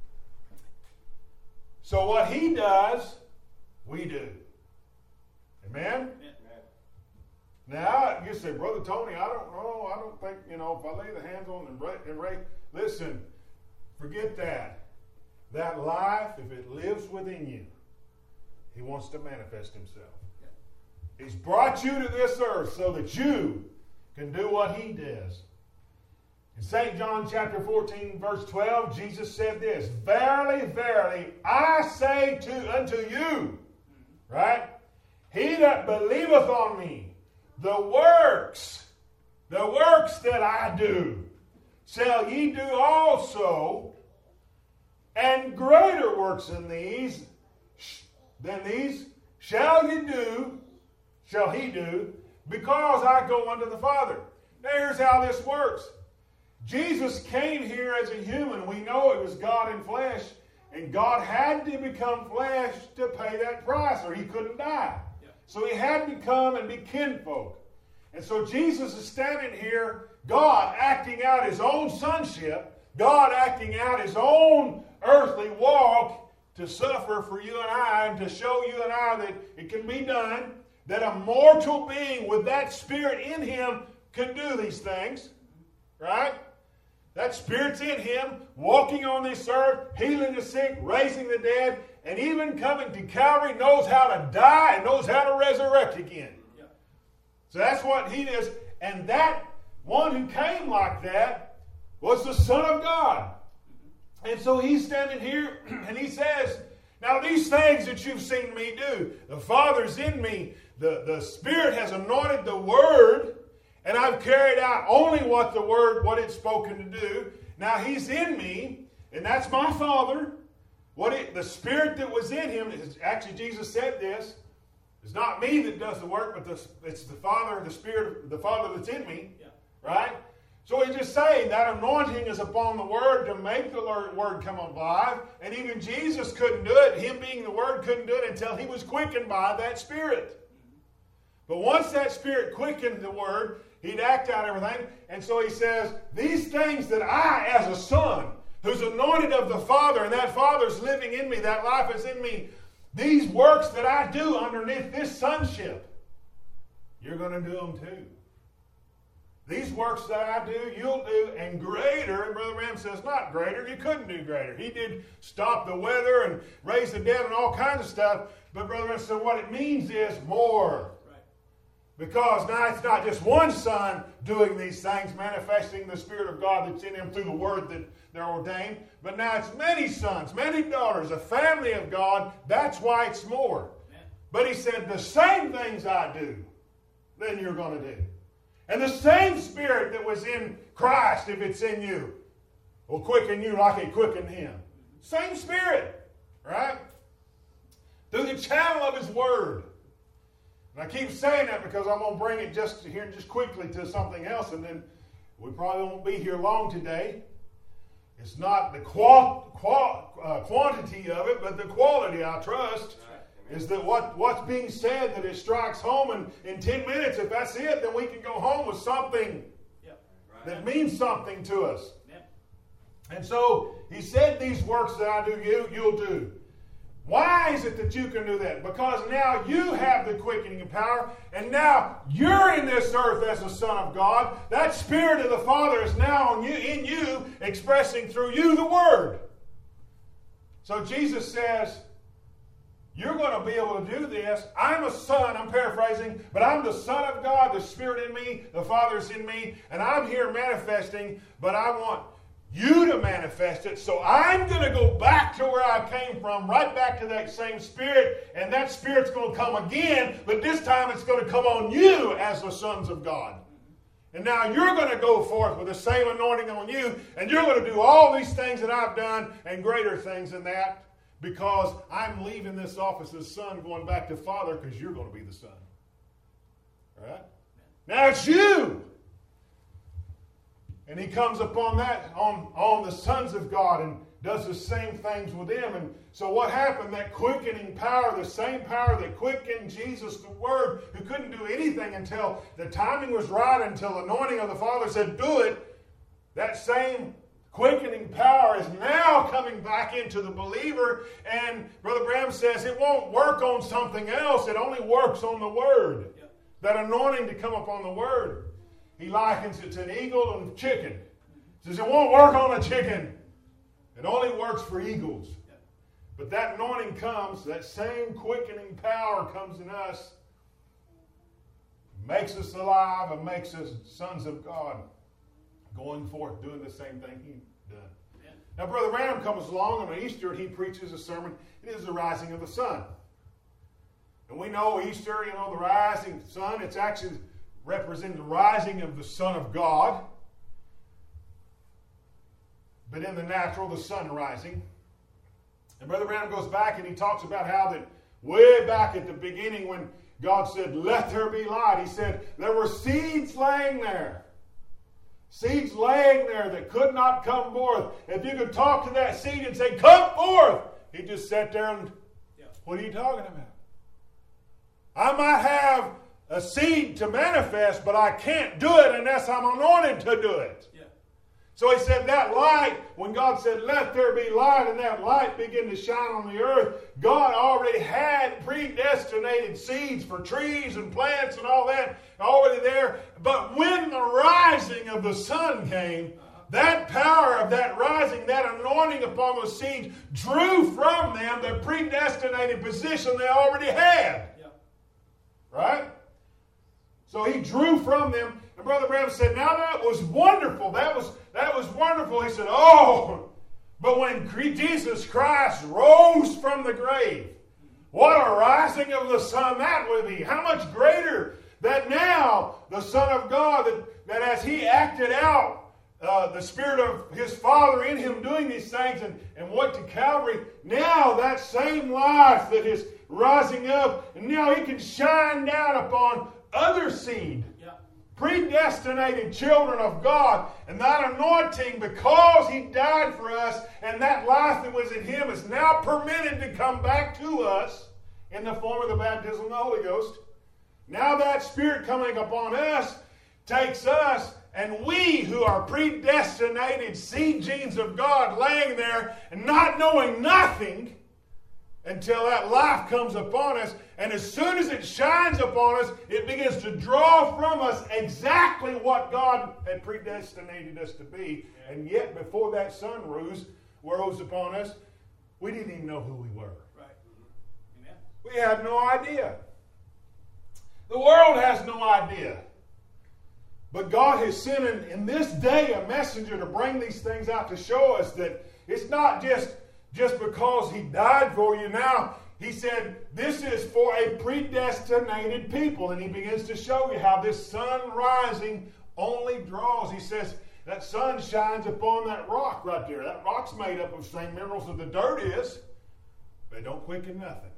So what He does, we do. Amen? Amen. Now, you say, Brother Tony, I don't know. I don't think, you know, if I lay the hands on and raise. Listen, forget that. That life, if it lives within you, He wants to manifest Himself. He's brought you to this earth so that you can do what He does. In Saint John chapter fourteen, verse twelve, Jesus said this, Verily, verily, I say to unto you, right? He that believeth on me, the works, the works that I do, shall ye do also, and greater works than these, than these, shall ye do, shall he do, because I go unto the Father. Now here's how this works. Jesus came here as a human. We know it was God in flesh, and God had to become flesh to pay that price, or He couldn't die. Yeah. So He had to come and be kinfolk. And so Jesus is standing here, God acting out His own sonship, God acting out His own earthly walk to suffer for you and I, and to show you and I that it can be done, that a mortal being with that Spirit in him can do these things, right? That Spirit's in him, walking on this earth, healing the sick, raising the dead, and even coming to Calvary, knows how to die and knows how to resurrect again. Yeah. So that's what He is. And that one who came like that was the Son of God. And so He's standing here and He says, now these things that you've seen me do, the Father's in me, the, the Spirit has anointed the Word, and I've carried out only what the Word, what it's spoken to do. Now He's in me, and that's my Father. What it, the Spirit that was in Him, actually Jesus said this, it's not me that does the work, but the, it's the Father, the Spirit, the Father that's in me, yeah. Right? So He's just saying that anointing is upon the Word to make the Word come alive, and even Jesus couldn't do it. Him being the Word couldn't do it until He was quickened by that Spirit. But once that Spirit quickened the Word, He'd act out everything. And so He says, these things that I, as a son, who's anointed of the Father, and that Father's living in me, that life is in me, these works that I do underneath this sonship, you're going to do them too. These works that I do, you'll do, and greater. And Brother Ram says, not greater. You couldn't do greater. He did stop the weather and raise the dead and all kinds of stuff. But Brother Ram said, what it means is more. Because now it's not just one son doing these things, manifesting the Spirit of God that's in him through the Word that they're ordained, but now it's many sons, many daughters, a family of God. That's why it's more. Amen. But He said, the same things I do, then you're going to do. And the same Spirit that was in Christ, if it's in you, will quicken you like it quickened Him. Same Spirit, right? Through the channel of His Word. And I keep saying that because I'm going to bring it just here just quickly to something else, and then we probably won't be here long today. It's not the qual, qual, uh, quantity of it, but the quality, I trust, right. Is that what, what's being said, that it strikes home, and in ten minutes, if that's it, then we can go home with something yep. right. that means something to us. Yep. And so He said, these works that I do, you, you'll do. Why is it that you can do that? Because now you have the quickening power, and now you're in this earth as a son of God. That Spirit of the Father is now on you, in you, expressing through you the Word. So Jesus says, you're going to be able to do this. I'm a son, I'm paraphrasing, but I'm the Son of God, the Spirit in me, the Father's in me, and I'm here manifesting, but I want you to manifest it. So I'm going to go back to where I came from, right back to that same Spirit, and that Spirit's going to come again, but this time it's going to come on you as the sons of God. And now you're going to go forth with the same anointing on you, and you're going to do all these things that I've done and greater things than that, because I'm leaving this office as son, going back to Father, because you're going to be the son. All right? Now it's you. And He comes upon that, on, on the sons of God, and does the same things with them. And so what happened? That quickening power, the same power that quickened Jesus, the Word, who couldn't do anything until the timing was right, until the anointing of the Father said, do it. That same quickening power is now coming back into the believer. And Brother Bram says it won't work on something else. It only works on the Word. Yep. That anointing to come upon the Word. He likens it to an eagle and a chicken. He says it won't work on a chicken. It only works for eagles. But that anointing comes, that same quickening power comes in us makes us alive and makes us sons of God, going forth, doing the same thing he done. Yeah. Now, Brother Branham comes along on Easter and he preaches a sermon. It is the rising of the sun. And we know Easter, you know, the rising sun, it's actually representing the rising of the Son of God. But in the natural, the sun rising. And Brother Branham goes back and he talks about how that way back at the beginning when God said, let there be light, he said, there were seeds laying there. Seeds laying there that could not come forth. If you could talk to that seed and say, come forth, he just sat there and, yeah. What are you talking about? I might have a seed to manifest, but I can't do it unless I'm anointed to do it. Yeah. So he said that light, when God said, let there be light, and that light began to shine on the earth, God already had predestinated seeds for trees and plants and all that already there. But when the rising of the sun came, that power of that rising, that anointing upon those seeds, drew from them the predestinated position they already had. Yeah. Right? So he drew from them. And Brother Branham said, now that was wonderful. That was, that was wonderful. He said, oh, but when Jesus Christ rose from the grave, what a rising of the sun that would be. How much greater that now the Son of God, that, that as he acted out uh, the Spirit of his Father in him doing these things and, and went to Calvary, now that same life that is rising up, and now he can shine down upon other seed, yeah. predestinated children of God, and that anointing, because he died for us, and that life that was in him is now permitted to come back to us in the form of the baptism of the Holy Ghost. Now that Spirit coming upon us takes us, and we who are predestinated seed genes of God laying there and not knowing nothing until that life comes upon us, and as soon as it shines upon us, it begins to draw from us exactly what God had predestinated us to be. And yet, before that sun rose, rose upon us, we didn't even know who we were. Right. Amen. We had no idea. The world has no idea. But God has sent in, in this day a messenger to bring these things out to show us that it's not just Just because he died for you now. He said, this is for a predestinated people. And he begins to show you how this sun rising only draws. He says, that sun shines upon that rock right there. That rock's made up of the same minerals that the dirt is. But it don't quicken nothing.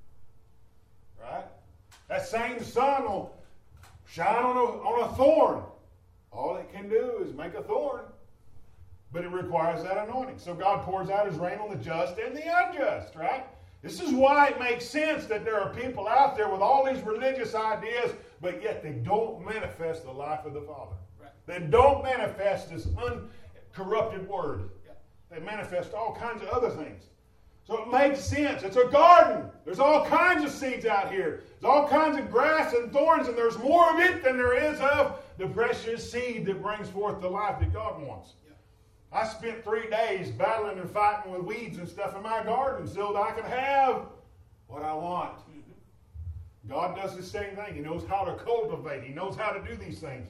Right? That same sun will shine on a, on a thorn. All it can do is make a thorn. But it requires that anointing. So God pours out his rain on the just and the unjust, right? This is why it makes sense that there are people out there with all these religious ideas, but yet they don't manifest the life of the Father. Right. They don't manifest this uncorrupted word. Yeah. They manifest all kinds of other things. So it makes sense. It's a garden. There's all kinds of seeds out here. There's all kinds of grass and thorns, and there's more of it than there is of the precious seed that brings forth the life that God wants. I spent three days battling and fighting with weeds and stuff in my garden so that I could have what I want. God does the same thing. He knows how to cultivate. He knows how to do these things.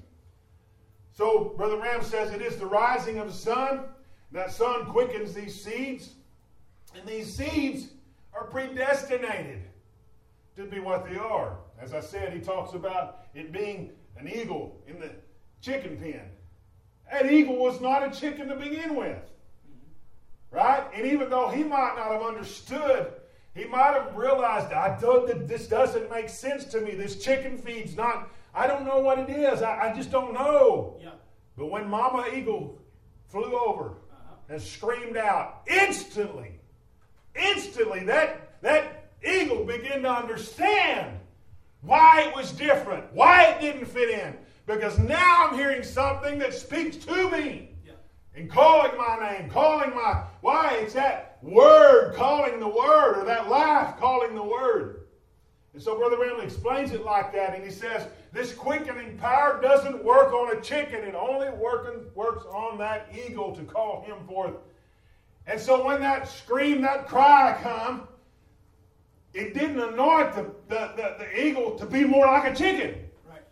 So Brother Ram says it is the rising of the sun. That sun quickens these seeds. And these seeds are predestinated to be what they are. As I said, he talks about it being an eagle in the chicken pen. That eagle was not a chicken to begin with. Right? And even though he might not have understood, he might have realized, I don't, that this doesn't make sense to me. This chicken feed's not, I don't know what it is. I, I just don't know. Yeah. But when Mama Eagle flew over uh-huh. and screamed out, instantly, instantly, that, that eagle began to understand why it was different, why it didn't fit in. Because now I'm hearing something that speaks to me. Yeah. And calling my name, calling my... Why? It's that word calling the word, or that life calling the word. And so Brother Ramley explains it like that, and he says, this quickening power doesn't work on a chicken. It only working, works on that eagle to call him forth. And so when that scream, that cry come, it didn't anoint the, the, the, the eagle to be more like a chicken.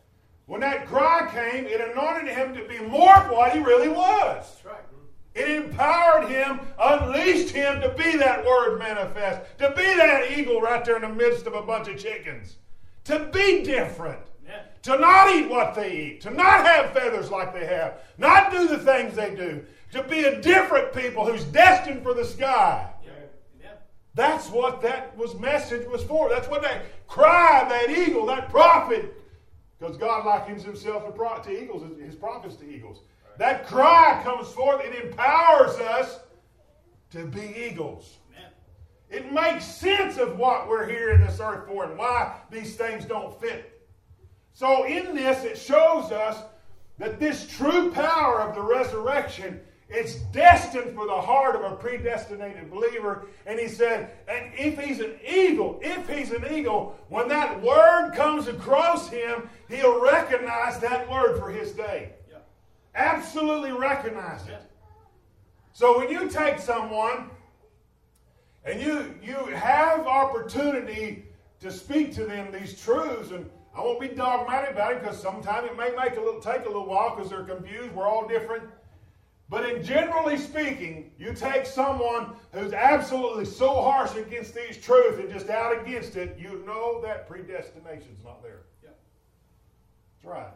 When that cry came, it anointed him to be more of what he really was. That's right. It empowered him, unleashed him to be that word manifest, to be that eagle right there in the midst of a bunch of chickens, to be different, Yeah. to not eat what they eat, to not have feathers like they have, not do the things they do, to be a different people who's destined for the sky. Yeah. Yeah. That's what that was message was for. That's what that cry, that eagle, that prophet, because God likens himself to, pro- to eagles, his prophets to eagles. That cry comes forth. It empowers us to be eagles. Amen. It makes sense of what we're here in this earth for and why these things don't fit. So in this, it shows us that this true power of the resurrection, it's destined for the heart of a predestinated believer. And he said, and if he's an eagle, if he's an eagle, when that word comes across him, he'll recognize that word for his day. Absolutely recognize it. So when you take someone and you you have opportunity to speak to them these truths, and I won't be dogmatic about it because sometimes it may make a little take a little while because they're confused. We're all different. But in generally speaking, you take someone who's absolutely so harsh against these truths and just out against it, you know that predestination's not there. Yeah. That's right.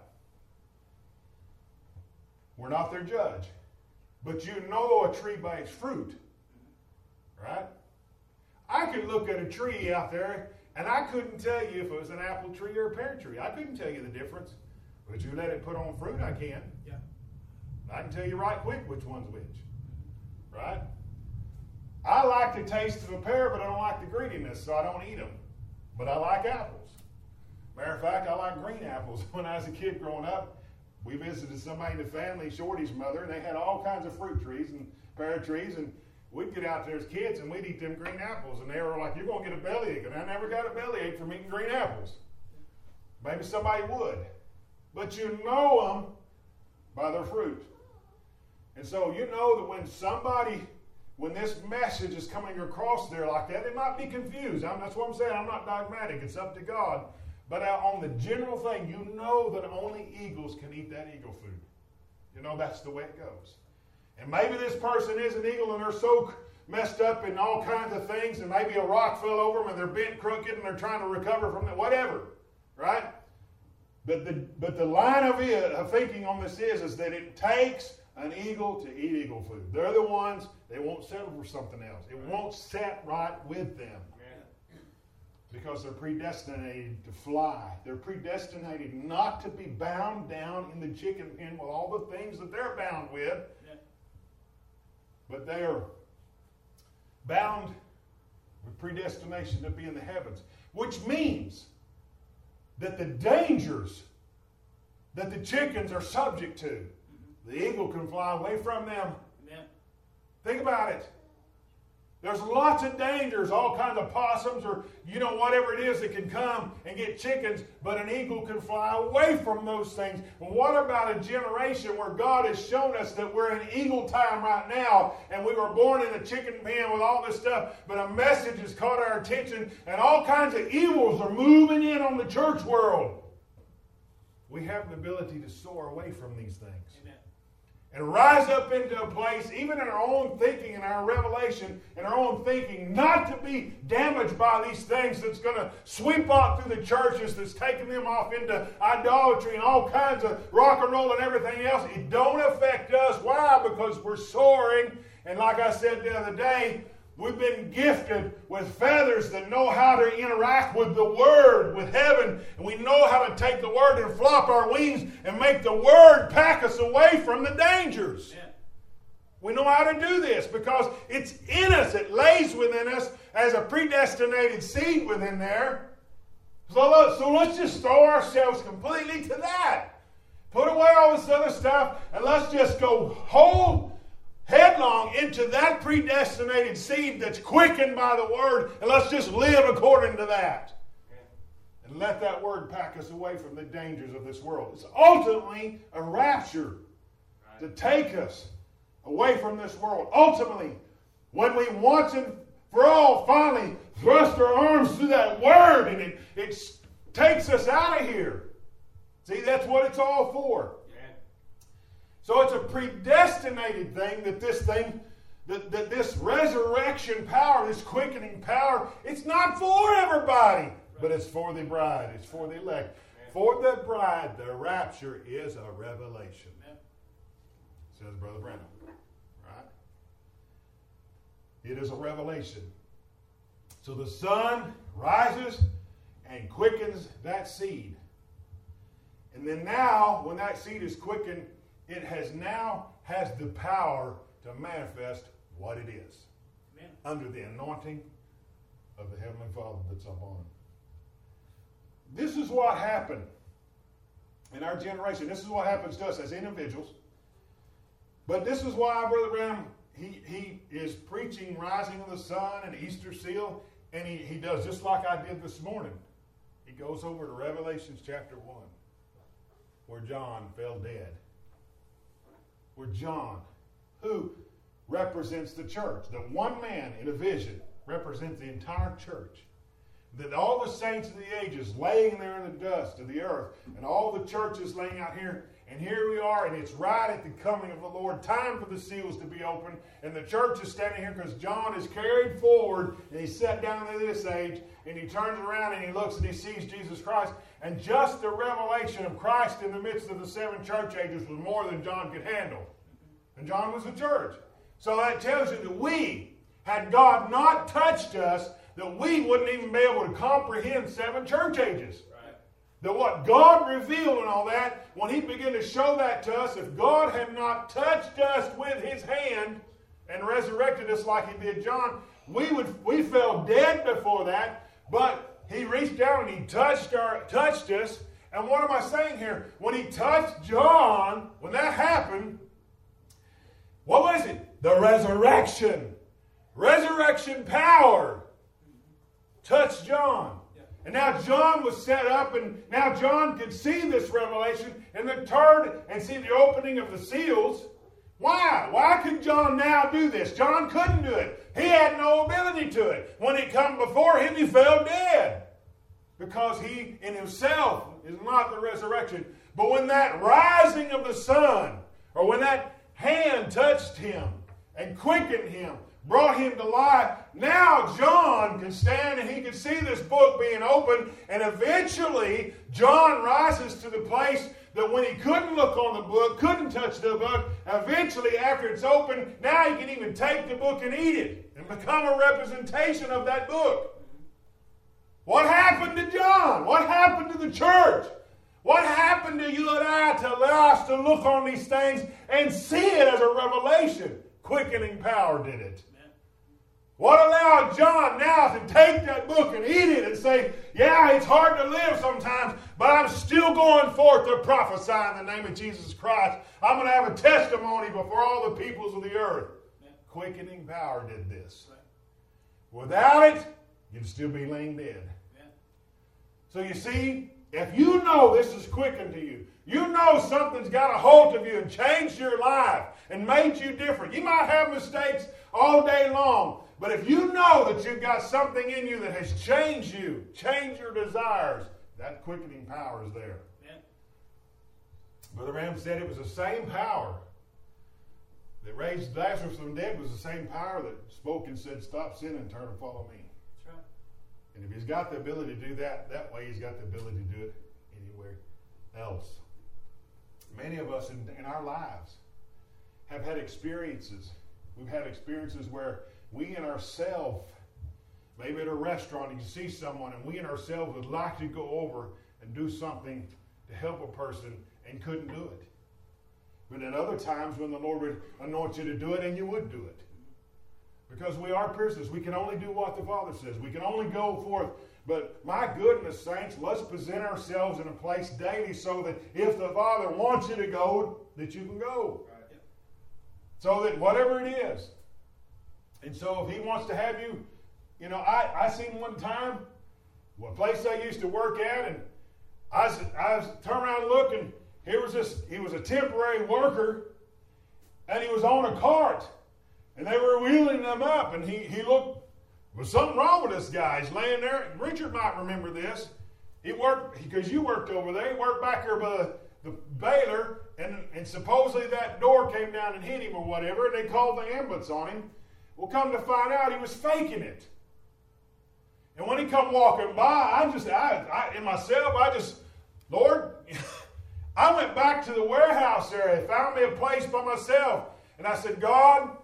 We're not their judge. But you know a tree by its fruit. Right? I could look at a tree out there and I couldn't tell you if it was an apple tree or a pear tree. I couldn't tell you the difference. But you let it put on fruit, I can. Yeah. I can tell you right quick which one's which. Right? I like the taste of a pear, but I don't like the grittiness, so I don't eat them. But I like apples. Matter of fact, I like green apples. When I was a kid growing up, we visited somebody in the family, Shorty's mother, and they had all kinds of fruit trees and pear trees, and we'd get out there as kids and we'd eat them green apples, and they were like, you're going to get a bellyache, and I never got a bellyache from eating green apples. Maybe somebody would. But you know them by their fruit. And so you know that when somebody, when this message is coming across there like that, they might be confused. I'm, that's what I'm saying. I'm not dogmatic. It's up to God. But on the general thing, you know that only eagles can eat that eagle food. You know, that's the way it goes. And maybe this person is an eagle and they're so messed up in all kinds of things, and maybe a rock fell over them and they're bent crooked and they're trying to recover from it, whatever. Right? But the but the line of, it, of thinking on this is, is that it takes an eagle to eat eagle food. They're the ones, they won't settle for something else. It won't set right with them. Because they're predestinated to fly. They're predestinated not to be bound down in the chicken pen with all the things that they're bound with. Yeah. But they are bound with predestination to be in the heavens. Which means that the dangers that the chickens are subject to, mm-hmm. the eagle can fly away from them. Yeah. Think about it. There's lots of dangers, all kinds of possums or, you know, whatever it is that can come and get chickens, but an eagle can fly away from those things. Well, what about a generation where God has shown us that we're in eagle time right now, and we were born in a chicken pen with all this stuff, but a message has caught our attention, and all kinds of evils are moving in on the church world. We have the ability to soar away from these things. Amen. And rise up into a place, even in our own thinking and our revelation, in our own thinking, not to be damaged by these things that's going to sweep out through the churches, that's taking them off into idolatry and all kinds of rock and roll and everything else. It don't affect us. Why? Because we're soaring. And like I said the other day, we've been gifted with feathers that know how to interact with the Word, with heaven. And we know how to take the Word and flop our wings and make the Word pack us away from the dangers. Yeah. We know how to do this because it's in us. It lays within us as a predestinated seed within there. So, look, so let's just throw ourselves completely to that. Put away all this other stuff and let's just go whole headlong into that predestinated seed that's quickened by the Word, and let's just live according to that. And let that Word pack us away from the dangers of this world. It's ultimately a rapture to take us away from this world. Ultimately, when we once and for all finally thrust our arms through that Word and it, it takes us out of here, See, that's what it's all for. Yeah. So it's a predestinated thing that this thing, that, that this resurrection power, this quickening power, it's not for everybody, right. But it's for the bride. It's for the elect. Amen. For the bride, the rapture is a revelation. Amen. Says Brother Branham. Right? It is a revelation. So the sun rises and quickens that seed. And then now, when that seed is quickened, it has now has the power to manifest what it is. Amen. Under the anointing of the Heavenly Father that's upon it. This is what happened in our generation. This is what happens to us as individuals. But this is why Brother Branham, he, he is preaching rising of the sun and Easter seal, and he, he does just like I did this morning. He goes over to Revelation chapter one, where John fell dead. Where John, who represents the church, that one man in a vision represents the entire church. That all the saints of the ages laying there in the dust of the earth, and all the churches laying out here, and here we are, and it's right at the coming of the Lord, time for the seals to be opened, and the church is standing here because John is carried forward, and he's set down in this age, and he turns around and he looks and he sees Jesus Christ, and just the revelation of Christ in the midst of the seven church ages was more than John could handle. And John was the church. So that tells you that we, had God not touched us, that we wouldn't even be able to comprehend seven church ages. Right. That what God revealed and all that, when he began to show that to us, if God had not touched us with his hand and resurrected us like he did John, we would we fell dead before that, but he reached down and he touched our touched us. And what am I saying here? When he touched John, when that happened, what was it? The resurrection. Resurrection power touched John. And now John was set up, and now John could see this revelation and the turn and see the opening of the seals. Why? Why could John now do this? John couldn't do it. He had no ability to it. When it come before him, he fell dead. Because he in himself is not the resurrection. But when that rising of the sun, or when that hand touched him and quickened him, brought him to life, now John can stand and he can see this book being opened, and eventually John rises to the place that when he couldn't look on the book, couldn't touch the book, eventually after it's open, now he can even take the book and eat it and become a representation of that book. What happened to John? What happened to the church? What happened to you and I to allow us to look on these things and see it as a revelation? Quickening power did it. What allowed John now to take that book and eat it and say, yeah, it's hard to live sometimes, but I'm still going forth to prophesy in the name of Jesus Christ. I'm going to have a testimony before all the peoples of the earth. Yeah. Quickening power did this. Right. Without it, you'd still be laying dead. Yeah. So you see, if you know this is quickened to you, you know something's got a hold of you and changed your life and made you different. You might have mistakes all day long, but if you know that you've got something in you that has changed you, changed your desires, that quickening power is there. Amen. Brother Ram said it was the same power that raised Lazarus from the dead was the same power that spoke and said, stop sinning and turn and follow me. That's right. And if he's got the ability to do that that way, he's got the ability to do it anywhere else. Many of us in, in our lives have had experiences. We've had experiences where we in ourselves, maybe at a restaurant, you see someone, and we in ourselves would like to go over and do something to help a person and couldn't do it. But at other times when the Lord would anoint you to do it, and you would do it. Because we are persons. We can only do what the Father says. We can only go forth. But my goodness, saints, let's present ourselves in a place daily so that if the Father wants you to go, that you can go. Right. So that whatever it is. And so if he wants to have you, you know, I, I seen one time, one place I used to work at, and I was, I was turned around and looked, and here was this, he was a temporary worker, and he was on a cart, and they were wheeling them up, and he, he looked, there was something wrong with this guy. He's laying there, and Richard might remember this. He worked, because you worked over there, he worked back there by the, the Baylor, and, and supposedly that door came down and hit him or whatever, and they called the ambulance on him. Well, come to find out, he was faking it. And when he come walking by, I just, I, I in myself, I just, Lord, I went back to the warehouse area, found me a place by myself, and I said, God,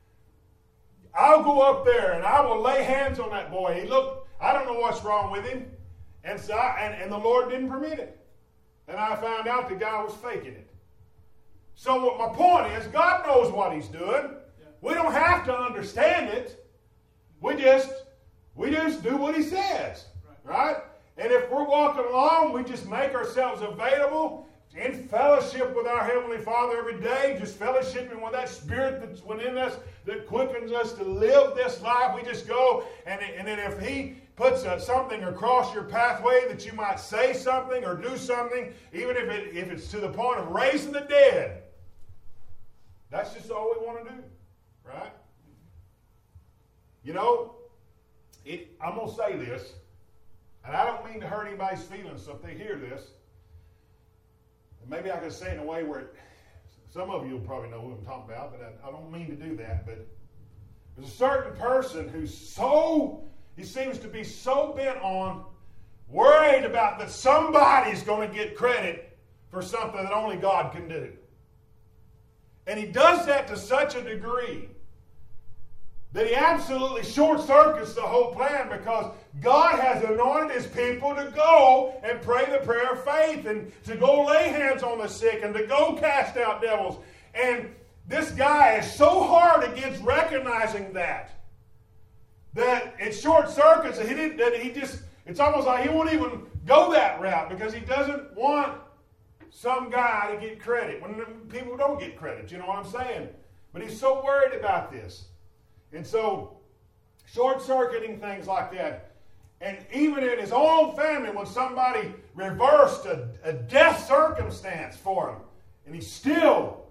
I'll go up there and I will lay hands on that boy. He looked, I don't know what's wrong with him. And so I, and, and the Lord didn't permit it. And I found out the guy was faking it. So what my point is, God knows what he's doing. Yeah. We don't have to understand it. We just we just do what he says. Right. right? And if we're walking along, we just make ourselves available in fellowship with our Heavenly Father every day, just fellowshipping with that Spirit that's within us that quickens us to live this life. We just go, and, and then if He puts uh, something across your pathway that you might say something or do something, even if it if it's to the point of raising the dead, that's just all we want to do, right? You know, it, I'm going to say this, and I don't mean to hurt anybody's feelings, so if they hear this, maybe I could say it in a way where it, some of you will probably know who I'm talking about, but I, I don't mean to do that. But there's a certain person who's so, he seems to be so bent on, worried about that somebody's going to get credit for something that only God can do. And he does that to such a degree that he absolutely short-circuits the whole plan, because God has anointed his people to go and pray the prayer of faith and to go lay hands on the sick and to go cast out devils. And this guy is so hard against recognizing that, that it short-circuits it. He didn't, that he just, it's almost like he won't even go that route because he doesn't want some guy to get credit when people don't get credit. You know what I'm saying? But he's so worried about this. And so, short-circuiting things like that. And even in his own family, when somebody reversed a, a death circumstance for him, and he still,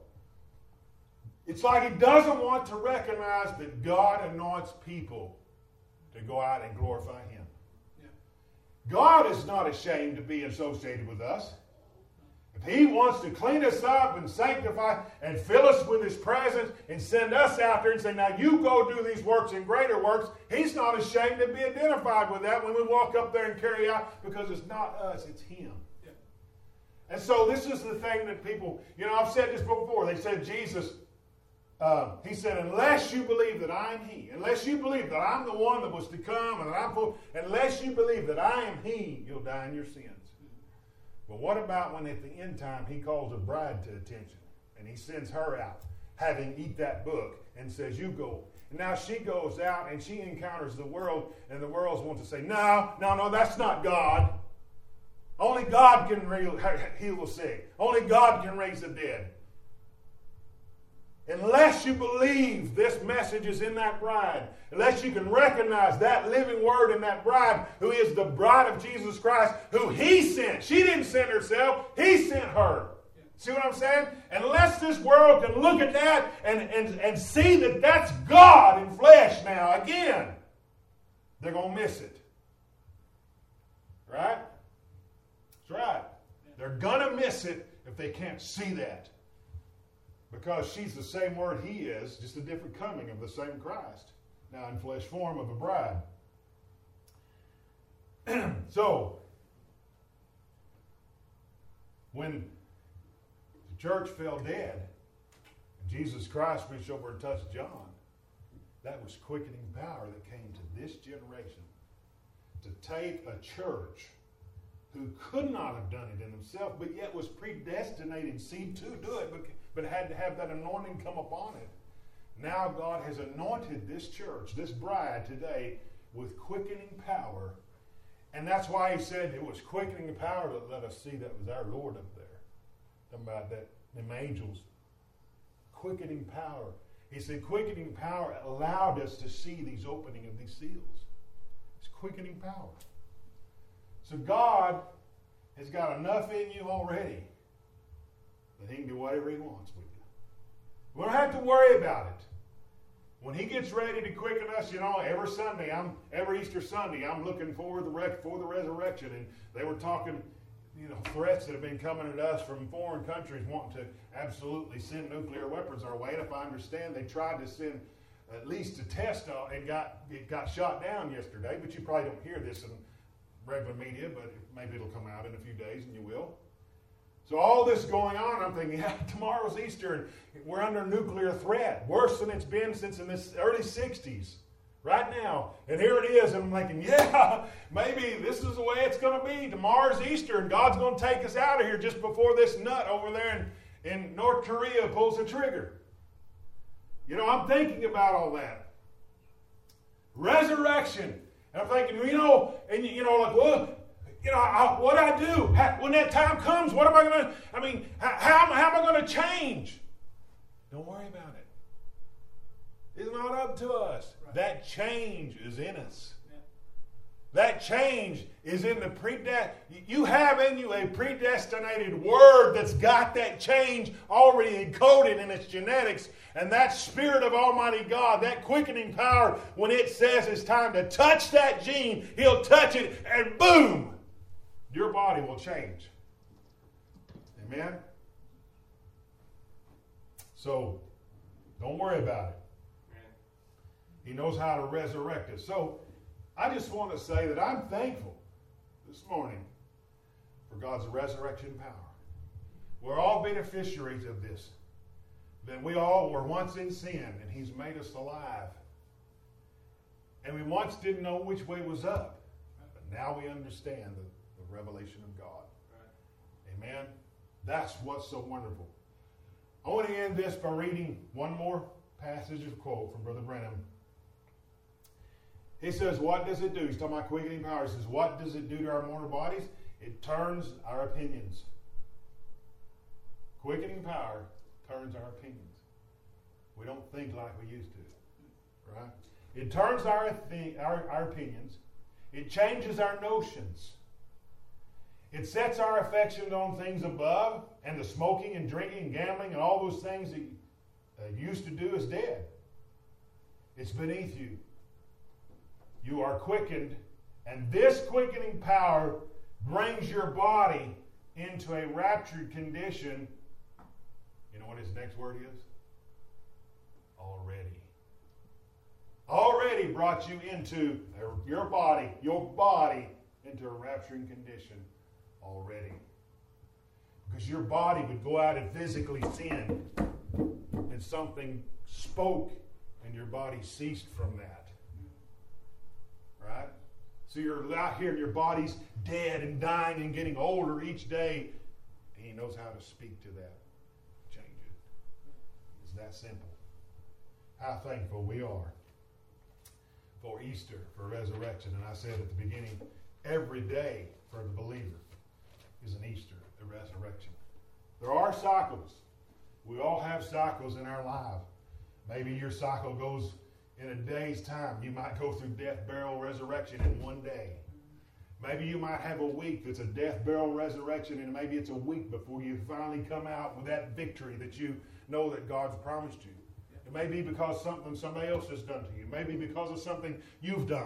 it's like he doesn't want to recognize that God anoints people to go out and glorify him. Yeah. God is not ashamed to be associated with us. If he wants to clean us up and sanctify and fill us with his presence and send us out there and say, now you go do these works and greater works, he's not ashamed to be identified with that when we walk up there and carry out, because it's not us, it's him. Yeah. And so this is the thing that people, you know, I've said this before. They said Jesus, uh, he said, unless you believe that I am he, unless you believe that I'm the one that was to come, and that I'm full, unless you believe that I am he, you'll die in your sins. But what about when at the end time he calls a bride to attention and he sends her out, having eat that book, and says, you go. And now she goes out and she encounters the world, and the world wants to say, no, no, no, that's not God. Only God can heal the sick. Only God can raise the dead. Unless you believe this message is in that bride, unless you can recognize that living word in that bride, who is the bride of Jesus Christ, who he sent. She didn't send herself, he sent her. Yeah. See what I'm saying? Unless this world can look at that and, and, and see that that's God in flesh now, again, they're going to miss it. Right? That's right. Yeah. They're going to miss it if they can't see that. Because she's the same word he is, just a different coming of the same Christ, now in flesh form of a bride. So, when the church fell dead, and Jesus Christ reached over and touched John, that was quickening power that came to this generation to take a church who could not have done it in himself, but yet was predestinated seed to do it, but, but had to have that anointing come upon it. Now God has anointed this church, this bride today, with quickening power. And that's why he said it was quickening power to let us see that was our Lord up there. Talking about that, them angels. Quickening power. He said quickening power allowed us to see these opening of these seals. It's quickening power. So God has got enough in you already that he can do whatever he wants with you. We don't have to worry about it. When he gets ready to quicken us, you know, every Sunday, I'm every Easter Sunday, I'm looking for the rec, for the resurrection. And they were talking, you know, threats that have been coming at us from foreign countries wanting to absolutely send nuclear weapons our way. And if I understand, they tried to send at least a test on and got it got shot down yesterday. But you probably don't hear this in regular media, but maybe it'll come out in a few days, and you will. So all this going on, I'm thinking, yeah, tomorrow's Easter, and we're under nuclear threat, worse than it's been since in the early sixties, right now. And here it is, and I'm thinking, yeah, maybe this is the way it's going to be. Tomorrow's Easter, and God's going to take us out of here just before this nut over there in, in North Korea pulls the trigger. You know, I'm thinking about all that. Resurrection. And I'm thinking, you know, and you know, like, well, you know, I, what I do how, when that time comes, what am I going to, I mean, how, how, how am I going to change? Don't worry about it. It's not up to us. Right. That change is in us. Yeah. That change is in the predestined. You have in you a predestinated word that's got that change already encoded in its genetics. And that Spirit of Almighty God, that quickening power, when it says it's time to touch that gene, He'll touch it and boom! Your body will change. Amen? So, don't worry about it. He knows how to resurrect us. So, I just want to say that I'm thankful this morning for God's resurrection power. We're all beneficiaries of this. That we all were once in sin, and He's made us alive. And we once didn't know which way was up. But now we understand the revelation of God. Right. Amen. That's what's so wonderful. I want to end this by reading one more passage of quote from Brother Branham. He says, what does it do? He's talking about quickening power. He says, what does it do to our mortal bodies? It turns our opinions. Quickening power turns our opinions. We don't think like we used to. Right? It turns our, our, our opinions. It changes our notions. It sets our affections on things above, and the smoking and drinking and gambling and all those things that you uh, used to do is dead. It's beneath you. You are quickened, and this quickening power brings your body into a raptured condition. You know what his next word is? Already. Already brought you into your body, your body, into a rapturing condition. Already. Because your body would go out and physically sin, and something spoke and your body ceased from that. Right? So you're out here and your body's dead and dying and getting older each day, and He knows how to speak to that. Change it. It's that simple. How thankful we are for Easter, for resurrection. And I said at the beginning, every day for the believer is an Easter, a resurrection. There are cycles. We all have cycles in our life. Maybe your cycle goes in a day's time. You might go through death, burial, resurrection in one day. Maybe you might have a week that's a death, burial, resurrection, and maybe it's a week before you finally come out with that victory that you know that God's promised you. It may be because something somebody else has done to you. It may be because of something you've done.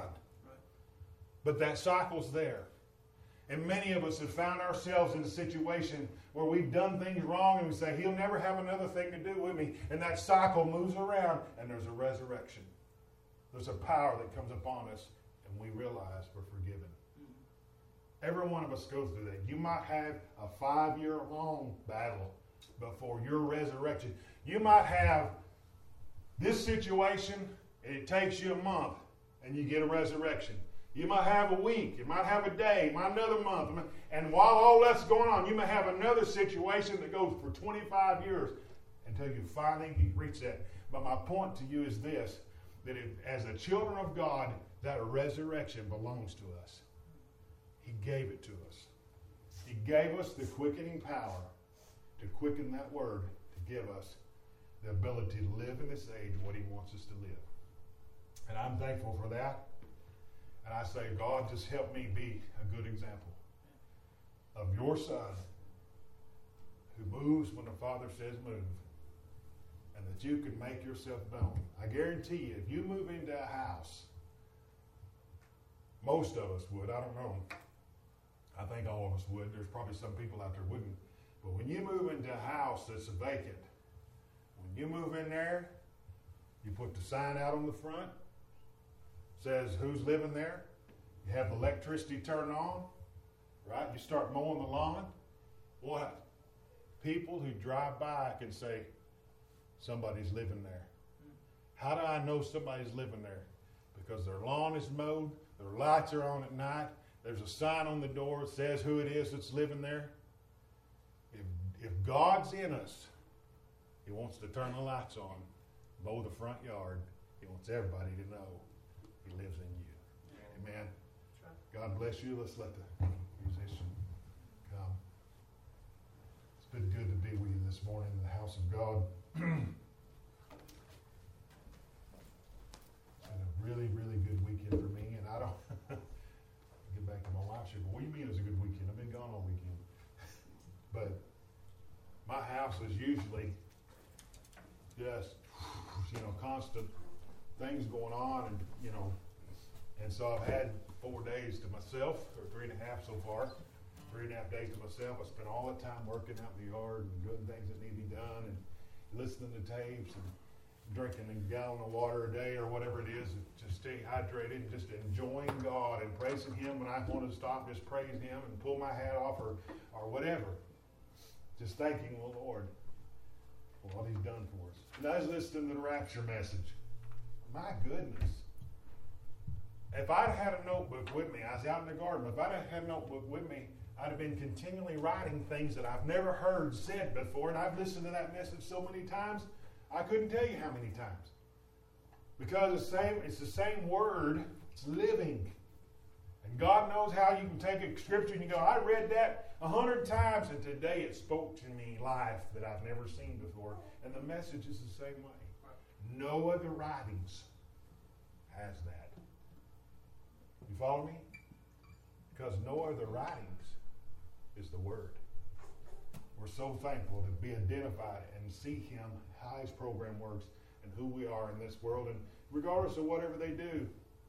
But that cycle's there. And many of us have found ourselves in a situation where we've done things wrong and we say, He'll never have another thing to do with me. And that cycle moves around and there's a resurrection. There's a power that comes upon us and we realize we're forgiven. Every one of us goes through that. You might have a five-year-long battle before your resurrection. You might have this situation and it takes you a month and you get a resurrection. You might have a week. You might have a day. You might another month. And while all that's going on, you may have another situation that goes for twenty-five years until you finally reach that. But my point to you is this, that if, as the children of God, that resurrection belongs to us. He gave it to us. He gave us the quickening power to quicken that word, to give us the ability to live in this age what He wants us to live. And I'm thankful for that. And I say, God, just help me be a good example of your Son who moves when the Father says move and that you can make yourself known. I guarantee you, if you move into a house, most of us would, I don't know, I think all of us would. There's probably some people out there wouldn't. But when you move into a house that's vacant, when you move in there, you put the sign out on the front, says who's living there. You have the electricity turned on, right? You start mowing the lawn. What? People who drive by can say, somebody's living there. How do I know somebody's living there? Because their lawn is mowed, their lights are on at night, there's a sign on the door that says who it is that's living there. If, if God's in us, He wants to turn the lights on, mow the front yard. He wants everybody to know He lives in you. Amen. God bless you. Let's let the musician come. It's been good to be with you this morning in the house of God. It's been a really, really good weekend for me, and I don't get back to my wife. She goes, what do you mean it was a good weekend? I've been gone all weekend. But my house is usually just, you know, constant things going on, and, you know, and so I've had four days to myself, or three and a half so far, three and a half days to myself. I spent all the time working out in the yard and doing things that need to be done, and listening to tapes, and drinking a gallon of water a day or whatever it is to stay hydrated, and just enjoying God and praising Him when I want to stop, just praise Him and pull my hat off, or, or whatever. Just thanking the Lord for what He's done for us. And I was listening to the rapture message. My goodness. If I'd had a notebook with me, I was out in the garden, if I'd have had a notebook with me, I'd have been continually writing things that I've never heard said before, and I've listened to that message so many times, I couldn't tell you how many times. Because it's the same, it's the same word, it's living. And God knows how you can take a scripture and you go, I read that a hundred times, and today it spoke to me life that I've never seen before. And the message is the same way. No other writings has that. You follow me? Because no other writings is the Word. We're so thankful to be identified and see Him, how His program works, and who we are in this world. And regardless of whatever they do,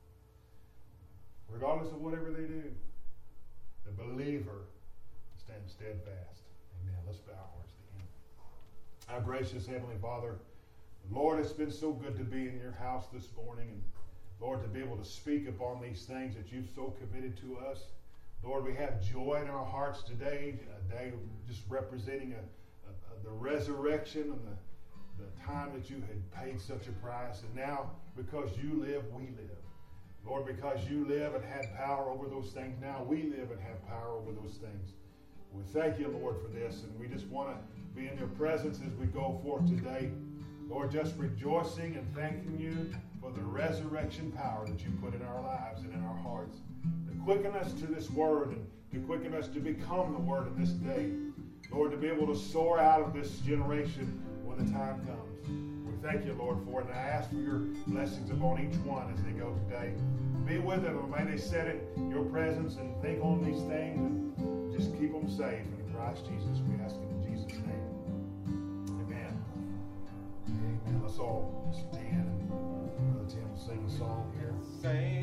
regardless of whatever they do, the believer stands steadfast. Amen. Let's bow our hearts to Him. Our gracious Heavenly Father, Lord, it's been so good to be in your house this morning, and Lord, to be able to speak upon these things that you've so committed to us. Lord, we have joy in our hearts today, a day just representing a, a, a, the resurrection and the, the time that you had paid such a price. And now, because you live, we live. Lord, because you live and had power over those things, now we live and have power over those things. We thank you, Lord, for this, and we just want to be in your presence as we go forth today. Lord, just rejoicing and thanking you for the resurrection power that you put in our lives and in our hearts. To quicken us to this word and to quicken us to become the word in this day. Lord, to be able to soar out of this generation when the time comes. We thank you, Lord, for it, and I ask for your blessings upon each one as they go today. Be with them, and may they set it in your presence and think on these things and just keep them safe. In Christ Jesus, we ask it in Jesus' name. Amen. Let's all stand, and Brother Tim will sing a song here. Same.